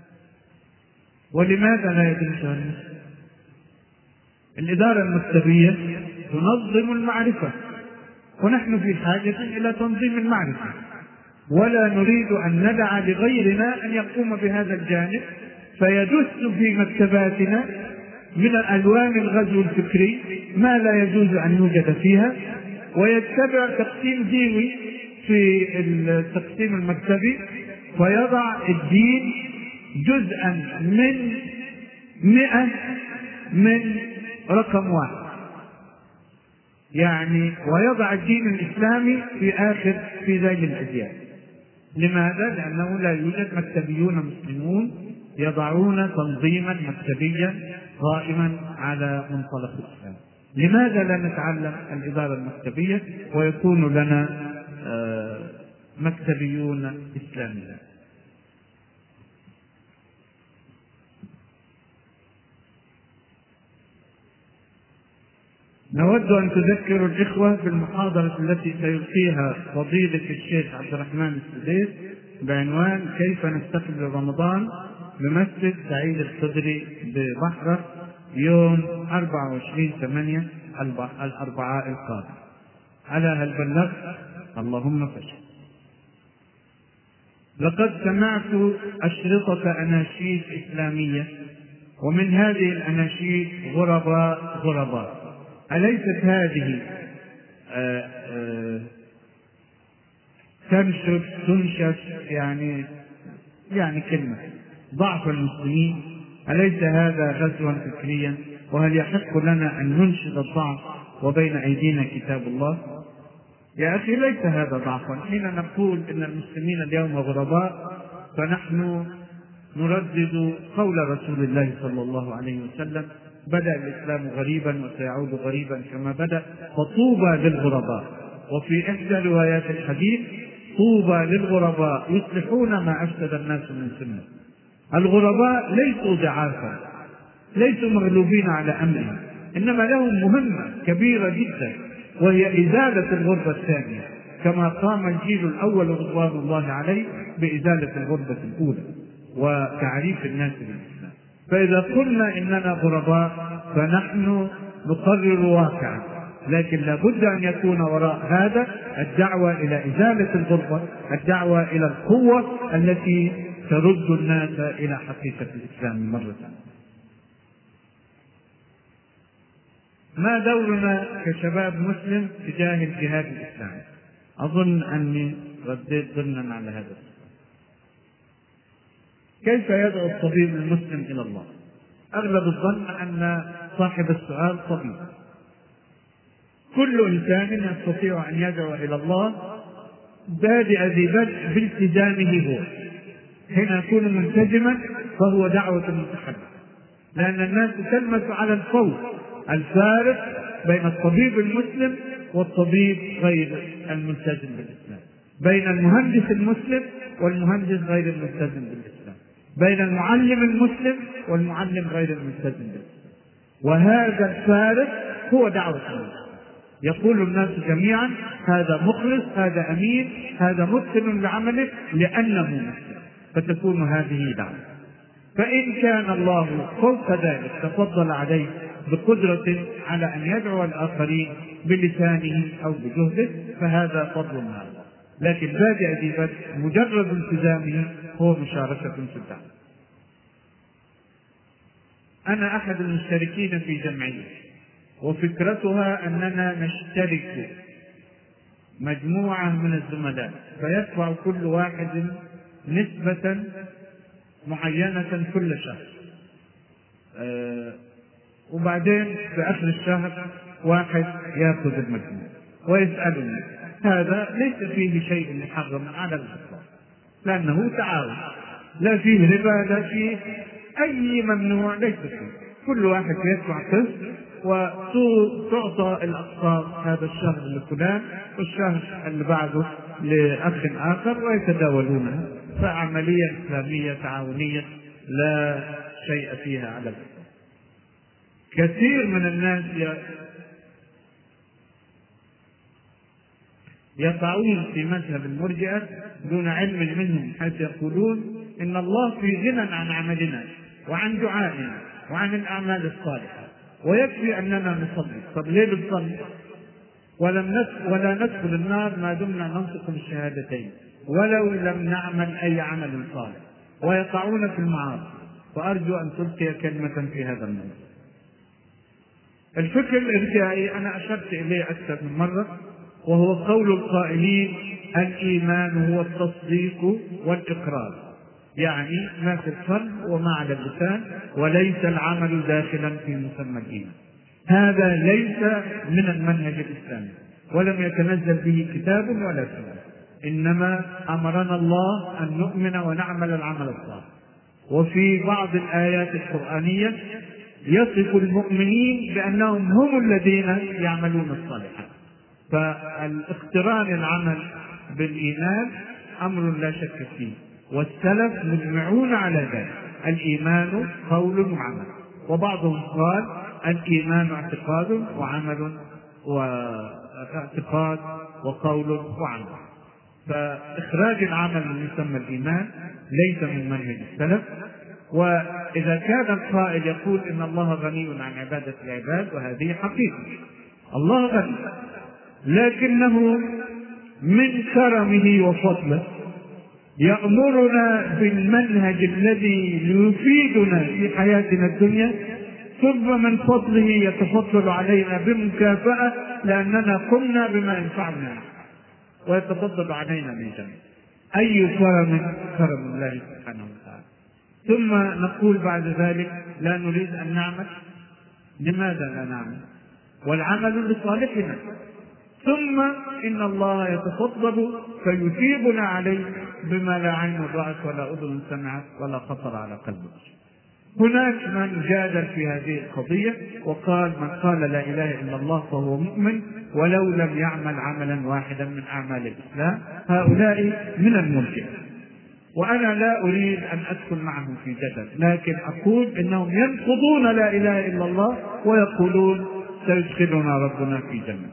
ولماذا لا يدرسها المسلم؟ الإدارة المكتبية تنظم المعرفة، ونحن في حاجة إلى تنظيم المعرفة، ولا نريد أن ندع لغيرنا أن يقوم بهذا الجانب فيدس في مكتباتنا من ألوان الغزو الفكري ما لا يجوز أن يوجد فيها، ويتبع تقسيم ديني في التقسيم المكتبي، فيضع الدين جزءا من 100 من رقم 1، يعني ويضع الدين الإسلامي في آخر في ذيل الأديان. لماذا؟ لأنه لا يوجد مكتبيون مسلمون يضعون تنظيما مكتبيا قائما على منطلق الإسلام. لماذا لا نتعلم الإدارة المكتبية ويكون لنا مكتبيون إسلاميون؟ نود أن تذكر الإخوة بالمحاضرة التي سيلقيها فضيلة الشيخ عبد الرحمن السديس بعنوان كيف نستقبل رمضان بمسجد سعيد الخدري ببحرة يوم 24/8 الأربعاء القادم. على هل بلغت؟ اللهم فشل. لقد سمعت أشرطة أناشيد إسلامية، ومن هذه الأناشيد غرباء غرباء. أليست هذه تنشف يعني كلمة ضعف المسلمين؟ أليس هذا غزوا فكريا؟ وهل يحق لنا أن ننشد الضعف وبين أيدينا كتاب الله؟ يا أخي ليس هذا ضعفا. حين نقول إن المسلمين اليوم غرباء فنحن نردد قول رسول الله صلى الله عليه وسلم: بدأ الإسلام غريبا وسيعود غريبا كما بدأ، فطوبى للغرباء. وفي إحدى روايات الحديث: طوبى للغرباء يصلحون ما أفسد الناس من سنة. الغرباء ليسوا ضعافا، ليسوا مغلوبين على أمرهم، إنما لهم مهمة كبيرة جدا، وهي إزالة الغربة الثانية، كما قام الجيل الأول رضوان الله عليه بإزالة الغربة الأولى وتعريف الناس بالإسلام. فإذا قلنا إننا غرباء فنحن نقرر واقعا، لكن لابد أن يكون وراء هذا الدعوة إلى إزالة الغربة، الدعوة إلى القوة التي ترد الناس إلى حقيقة الإسلام مرة ثانية. ما دورنا كشباب مسلم تجاه الجهاد الإسلامي؟ أظن أني رديت ضمنا على هذا السؤال. كيف يدعو الطبيب المسلم إلى الله؟ أغلب الظن أن صاحب السؤال طبيب. كل إنسان يستطيع أن يدعو إلى الله بادئ ذي بدء بالتزامه هو. حين يكون ملتزما فهو دعوة متحدثة، لأن الناس تلمس على الفوز الفارق بين الطبيب المسلم والطبيب غير الملتزم بالإسلام، بين المهندس المسلم والمهندس غير الملتزم بالإسلام، بين المعلم المسلم والمعلم غير الملتزم بالإسلام. وهذا الفارق هو دعوة الناس. يقول الناس جميعا: هذا مخلص، هذا أمين، هذا متقن لعمله لأنه مسلم، فتكون هذه دعوة. فإن كان الله فوق ذلك تفضل عليه بقدرة على أن يدعو الآخرين بلسانه أو بجهده فهذا فضل من الله، لكن بادئ ذي بدء مجرد التزامه هو مشاركة في الدعوة. أنا أحد المشتركين في جمعية، وفكرتها أننا نشترك مجموعة من الزملاء فيدفع كل واحد نسبة معينة كل شهر، وبعدين في آخر الشهر واحد يأخذ المجموع ويسألني. هذا ليس فيه شيء محرم على الإطلاق، لأنه تعاون، لا فيه ربا، لا فيه أي ممنوع، ليس فيه. كل واحد يدفع قسط وتعطى الأقساط هذا الشهر لفلان والشهر اللي بعده لأخ آخر ويتداولونها. فعملية إسلامية تعاونية لا شيء فيها على الإطلاق. كثير من الناس يقعون في مذهب المرجئة دون علم منهم، حيث يقولون إن الله في غنى عن عملنا وعن دعائنا وعن الأعمال الصالحة، ويكفي أننا نصلي. طب ليه بنصلي؟ ولا ندخل النار ما دمنا ننطق بالشهادتين ولو لم نعمل أي عمل صالح، ويقعون في المعاصي. وأرجو أن تلقي كلمة في هذا الموضوع. الفكر الارجائي أنا أشرت إليه أكثر من مرة، وهو قول القائلين الإيمان هو التصديق والإقرار، يعني ما في القلب وما على اللسان، وليس العمل داخلا في مسمى الإيمان. هذا ليس من المنهج الإسلامي، ولم يتنزل به كتاب ولا سنة، إنما أمرنا الله أن نؤمن ونعمل العمل الصالح. وفي بعض الآيات القرآنية يصف المؤمنين بأنهم هم الذين يعملون الصالحات. فالاقتران العمل بالإيمان أمر لا شك فيه، والسلف مجمعون على ذلك. الإيمان قول وعمل، وبعضهم قال الإيمان اعتقاد وعمل، واعتقاد وقول وعمل. فإخراج العمل من مسمى الإيمان ليس من منهج السلف. وإذا كان القائل يقول إن الله غني عن عبادة العباد، وهذه حقيقة، الله غني، لكنه من كرمه وفضله يأمرنا بالمنهج الذي يفيدنا في حياتنا الدنيا، ثم من فضله يتفضل علينا بمكافأة لأننا قمنا بما ينفعنا، ويتفضل علينا من جنة. أي كرم الله سبحانه وتعالى. ثم نقول بعد ذلك لا نريد أن نعمل. لماذا لا نعمل؟ والعمل لصالحنا. ثم إن الله يتفضل فيثيبنا عليه بما لا عين رأت ولا أذن سمعت ولا خطر على قلب بشر. هناك من جادل في هذه القضية وقال من قال لا إله إلا الله فهو مؤمن ولو لم يعمل عملا واحدا من أعمال الإسلام. هؤلاء من المرجئة، وأنا لا أريد أن أدخل معهم في جدل، لكن أقول إنهم ينقضون لا إله إلا الله ويقولون سيدخلنا ربنا في جنة.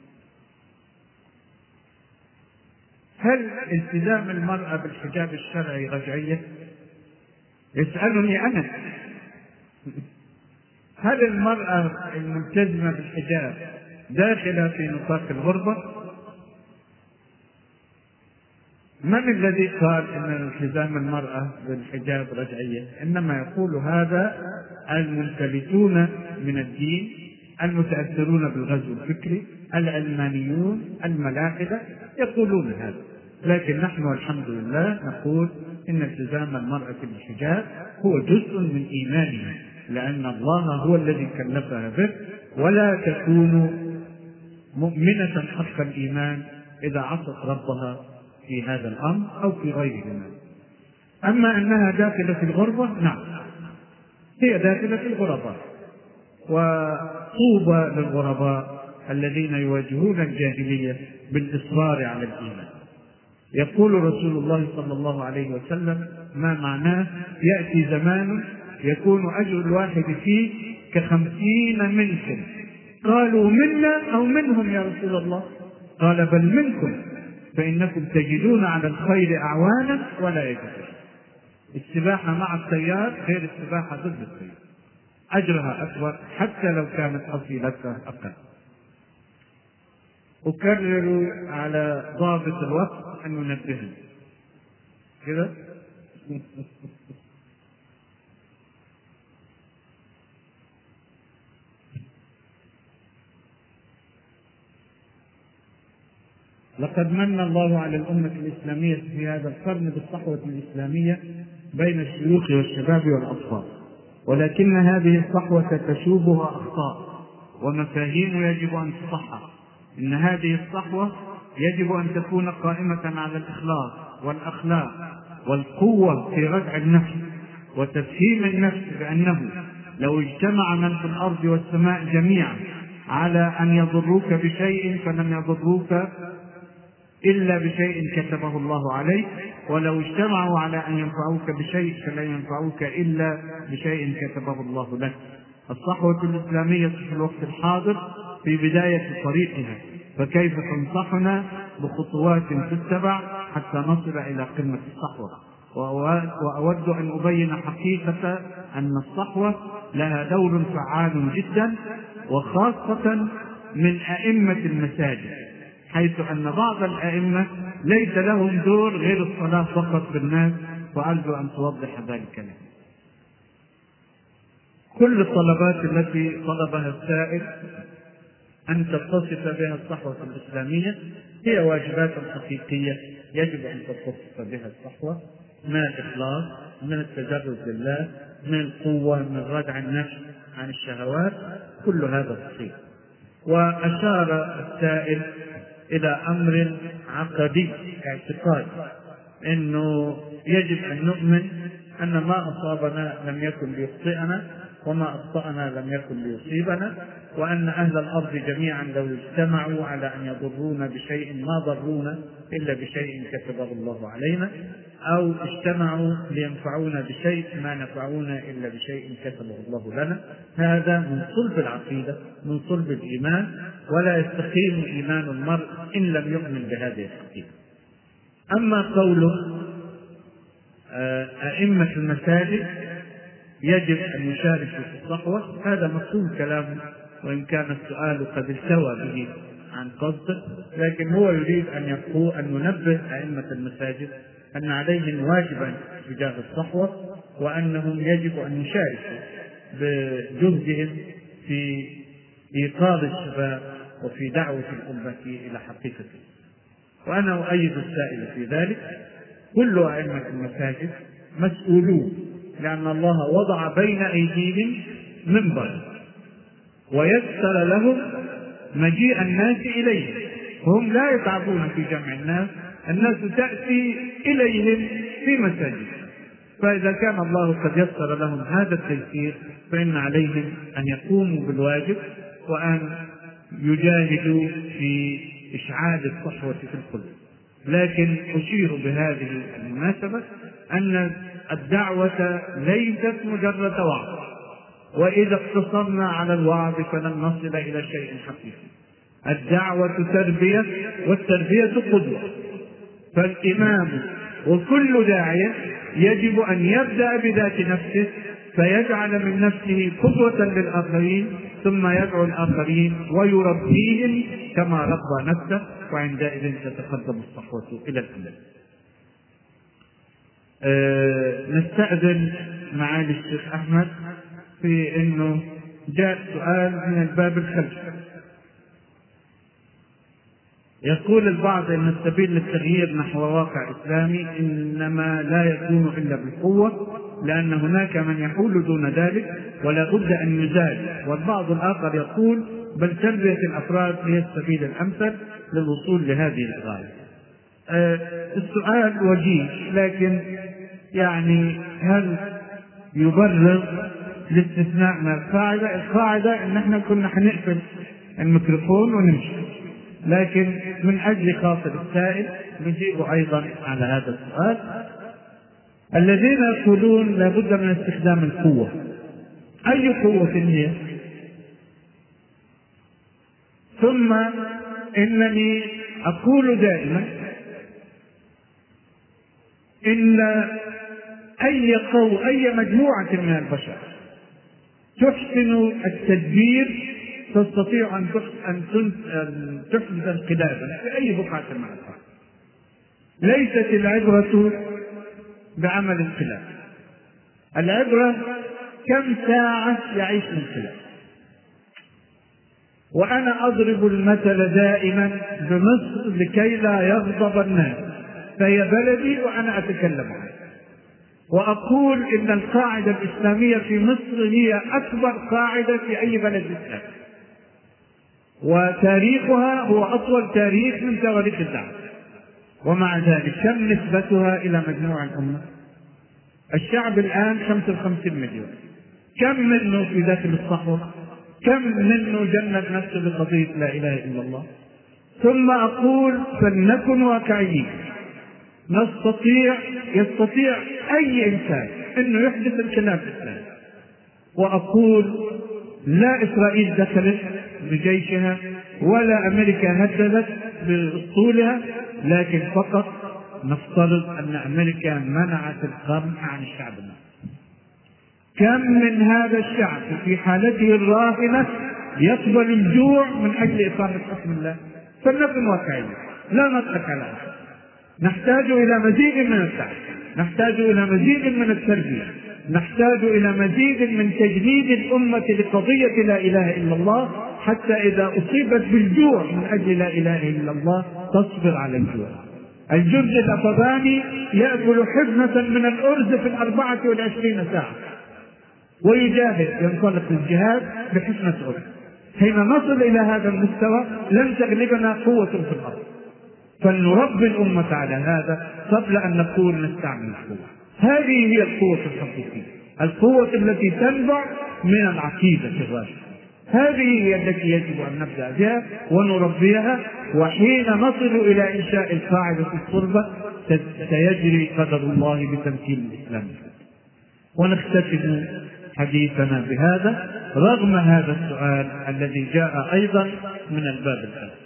هل التزام المرأة بالحجاب الشرعي رجعية؟ يسألني أنا. هل المرأة الملتزمة بالحجاب داخلة في نطاق الغربة؟ من الذي قال إن التزام المرأة بالحجاب رجعية؟ إنما يقول هذا المنفلتون من الدين، المتأثرون بالغزو الفكري، العلمانيون، الملاحدة، يقولون هذا. لكن نحن الحمد لله نقول إن التزام المرأة بالحجاب هو جزء من إيمانها، لأن الله هو الذي كلفها به، ولا تكون مؤمنة حق الإيمان إذا عصت ربها في هذا الأمر أو في غيرهما. أما أنها داخلة في الغربة، نعم هي داخلة في الغرباء، وطوبى للغرباء الذين يواجهون الجاهلية بالإصرار على الإيمان. يقول رسول الله صلى الله عليه وسلم ما معناه: يأتي زمان يكون أجر الواحد فيه ك50 منكم. قالوا منا أو منهم يا رسول الله؟ قال بل منكم، فإنكم تجدون على الخير أعوانا ولا يجدون. السباحة مع التيار غير السباحة ضد التيار، أجرها أكبر حتى لو كانت حصيلتها أقل. أكرر على ضابط الوقت أن ننبهنا كده. لقد من الله على الأمة الإسلامية في هذا القرن بالصحوة الإسلامية بين الشيوخ والشباب والأطفال، ولكن هذه الصحوة تشوبها أخطاء ومفاهيم يجب أن تصحح. إن هذه الصحوة يجب أن تكون قائمة على الإخلاص والأخلاق والقوة في ردع النفس وتفهيم النفس بأنه لو اجتمع من في الأرض والسماء جميعا على أن يضروك بشيء فلم يضروك إلا بشيء كتبه الله عليك، ولو اجتمعوا على أن ينفعوك بشيء فلن ينفعوك إلا بشيء كتبه الله لك. الصحوة الإسلامية في الوقت الحاضر في بداية طريقها، فكيف تنصحنا بخطوات تتبع حتى نصل إلى قمة الصحوة؟ وأود أن أبين حقيقة أن الصحوة لها دور فعال جدا، وخاصة من أئمة المساجد، حيث أن بعض الأئمة ليس لهم دور غير الصلاة فقط بالناس، وأرجو أن توضح ذلك لهم. كل الطلبات التي طلبها السائل أن تتصف بها الصحوة الإسلامية هي واجبات حقيقية يجب أن تتصف بها الصحوة، من الإخلاص، من التجرد لله، من القوة، من ردع النفس عن الشهوات، كل هذا صحيح. وأشار السائل إلى أمر عقدي اعتقاد، أنه يجب أن نؤمن أن ما أصابنا لم يكن ليخطئنا وما أخطأنا لم يكن ليصيبنا، وأن أهل الأرض جميعا لو اجتمعوا على أن يضرونا بشيء ما ضرونا إلا بشيء كتبه الله علينا، أو اجتمعوا لينفعونا بشيء ما نفعونا إلا بشيء كتبه الله لنا. هذا من صلب العقيدة، من صلب الإيمان، ولا يستقيم إيمان المرء إن لم يؤمن بهذه الحقيقة. أما قوله أئمة المساجد يجب أن يشاركوا في الصحوة، هذا مفهوم كلامه، وإن كان السؤال قد استوى به عن قصده، لكن هو يريد أن يقول أن ننبه أئمة المساجد أن عليهم واجبا تجاه الصحوة، وأنهم يجب أن يشاركوا بجهدهم في إيقاظ الشباب وفي دعوة الأمة إلى حقيقته. وأنا أؤيد السائل في ذلك. كل أئمة المساجد مسؤولون، لأن الله وضع بين أيديهم منبر ويسر لهم مجيء الناس إليه، هم لا يتعبون في جمع الناس تأتي إليهم في مساجد، فإذا كان الله قد يسر لهم هذا التيسير فإن عليهم أن يقوموا بالواجب وأن يجاهدوا في إشعال الصحوة في القلوب. لكن أشير بهذه المناسبة أن الدعوة ليست مجرد وعظ، وإذا اقتصرنا على الوعظ فلن نصل إلى شيء حقيقي. الدعوة تربية، والتربية قدوة، فالإمام وكل داعية يجب أن يبدأ بذات نفسه فيجعل من نفسه قدوة للآخرين، ثم يدعو الآخرين ويربيهم كما ربى نفسه، وعندئذ تتقدم الصحوة إلى الأمام. نستأذن معالي الشيخ أحمد في أنه جاء سؤال من الباب الخلفي. يقول البعض أن السبيل للتغيير نحو واقع إسلامي إنما لا يكون إلا بالقوة، لأن هناك من يحول دون ذلك ولا بد أن يزال، والبعض الآخر يقول بل تربية الأفراد هي السبيل الأمثل للوصول لهذه الغاية. السؤال وجيه، لكن يعني هل يبرر الاستثناء من القاعدة؟ القاعدة إن احنا كنا حنقفل الميكروفون ونمشي، لكن من أجل خاطر السائل نجيب أيضا على هذا السؤال. الذين يقولون لابد من استخدام القوة، أي قوة هي؟ ثم إنني أقول دائما إن أي مجموعة من البشر تحسن التدبير تستطيع أن تحدث انقلابا في أي بقعة من الأرض. ليست العبرة بعمل انقلاب، العبرة كم ساعة يعيش الانقلاب. وأنا أضرب المثل دائما بمصر لكي لا يغضب الناس، فهي بلدي وأنا أتكلم عنها، وأقول إن القاعدة الإسلامية في مصر هي أكبر قاعدة في أي بلد إسلامي، وتاريخها هو أطول تاريخ من تواريخ الدعوة، ومع ذلك كم نسبتها إلى مجموع الأمة؟ الشعب الآن 55 مليون، كم منه في داخل الصحوة؟ كم منه جند نفسه بقضية لا إله إلا الله؟ ثم أقول فلنكن واقعيين، يستطيع أي إنسان أنه يحدث انقلاب إسلامي، وأقول لا إسرائيل دخلت بجيشها ولا أمريكا هددت بأسطولها، لكن فقط نفترض أن أمريكا منعت القمح عن الشعب المصري. كم من هذا الشعب في حالته الراهنة يقبل الجوع من أجل إقامة حكم الله. فلنكن واقعيين، لا نضحك على هذا. نحتاج إلى مزيد من السعي، نحتاج إلى مزيد من التربية، نحتاج إلى مزيد من تجنيد الأمة لقضية لا إله إلا الله، حتى إذا أصيبت بالجوع من أجل لا إله إلا الله تصبر على الجوع. الجرز الأفغاني يأكل حزمة من الأرز في 24 ساعة ويجاهد، ينطلق الجهاد بحزمة أرز. حين نصل إلى هذا المستوى لن تغلبنا قوة في الأرض. فلنربي الأمة على هذا قبل أن نقول نستعمل القوة. هذه هي القوة الحقيقية، القوة التي تنبع من العقيدة الراشدة. هذه هي التي يجب أن نبدأ بها ونربيها، وحين نصل إلى إنشاء القاعدة الصلبة سيجري قدر الله بتمكين الإسلام. ونختتم حديثنا بهذا رغم هذا السؤال الذي جاء أيضا من الباب الآخر.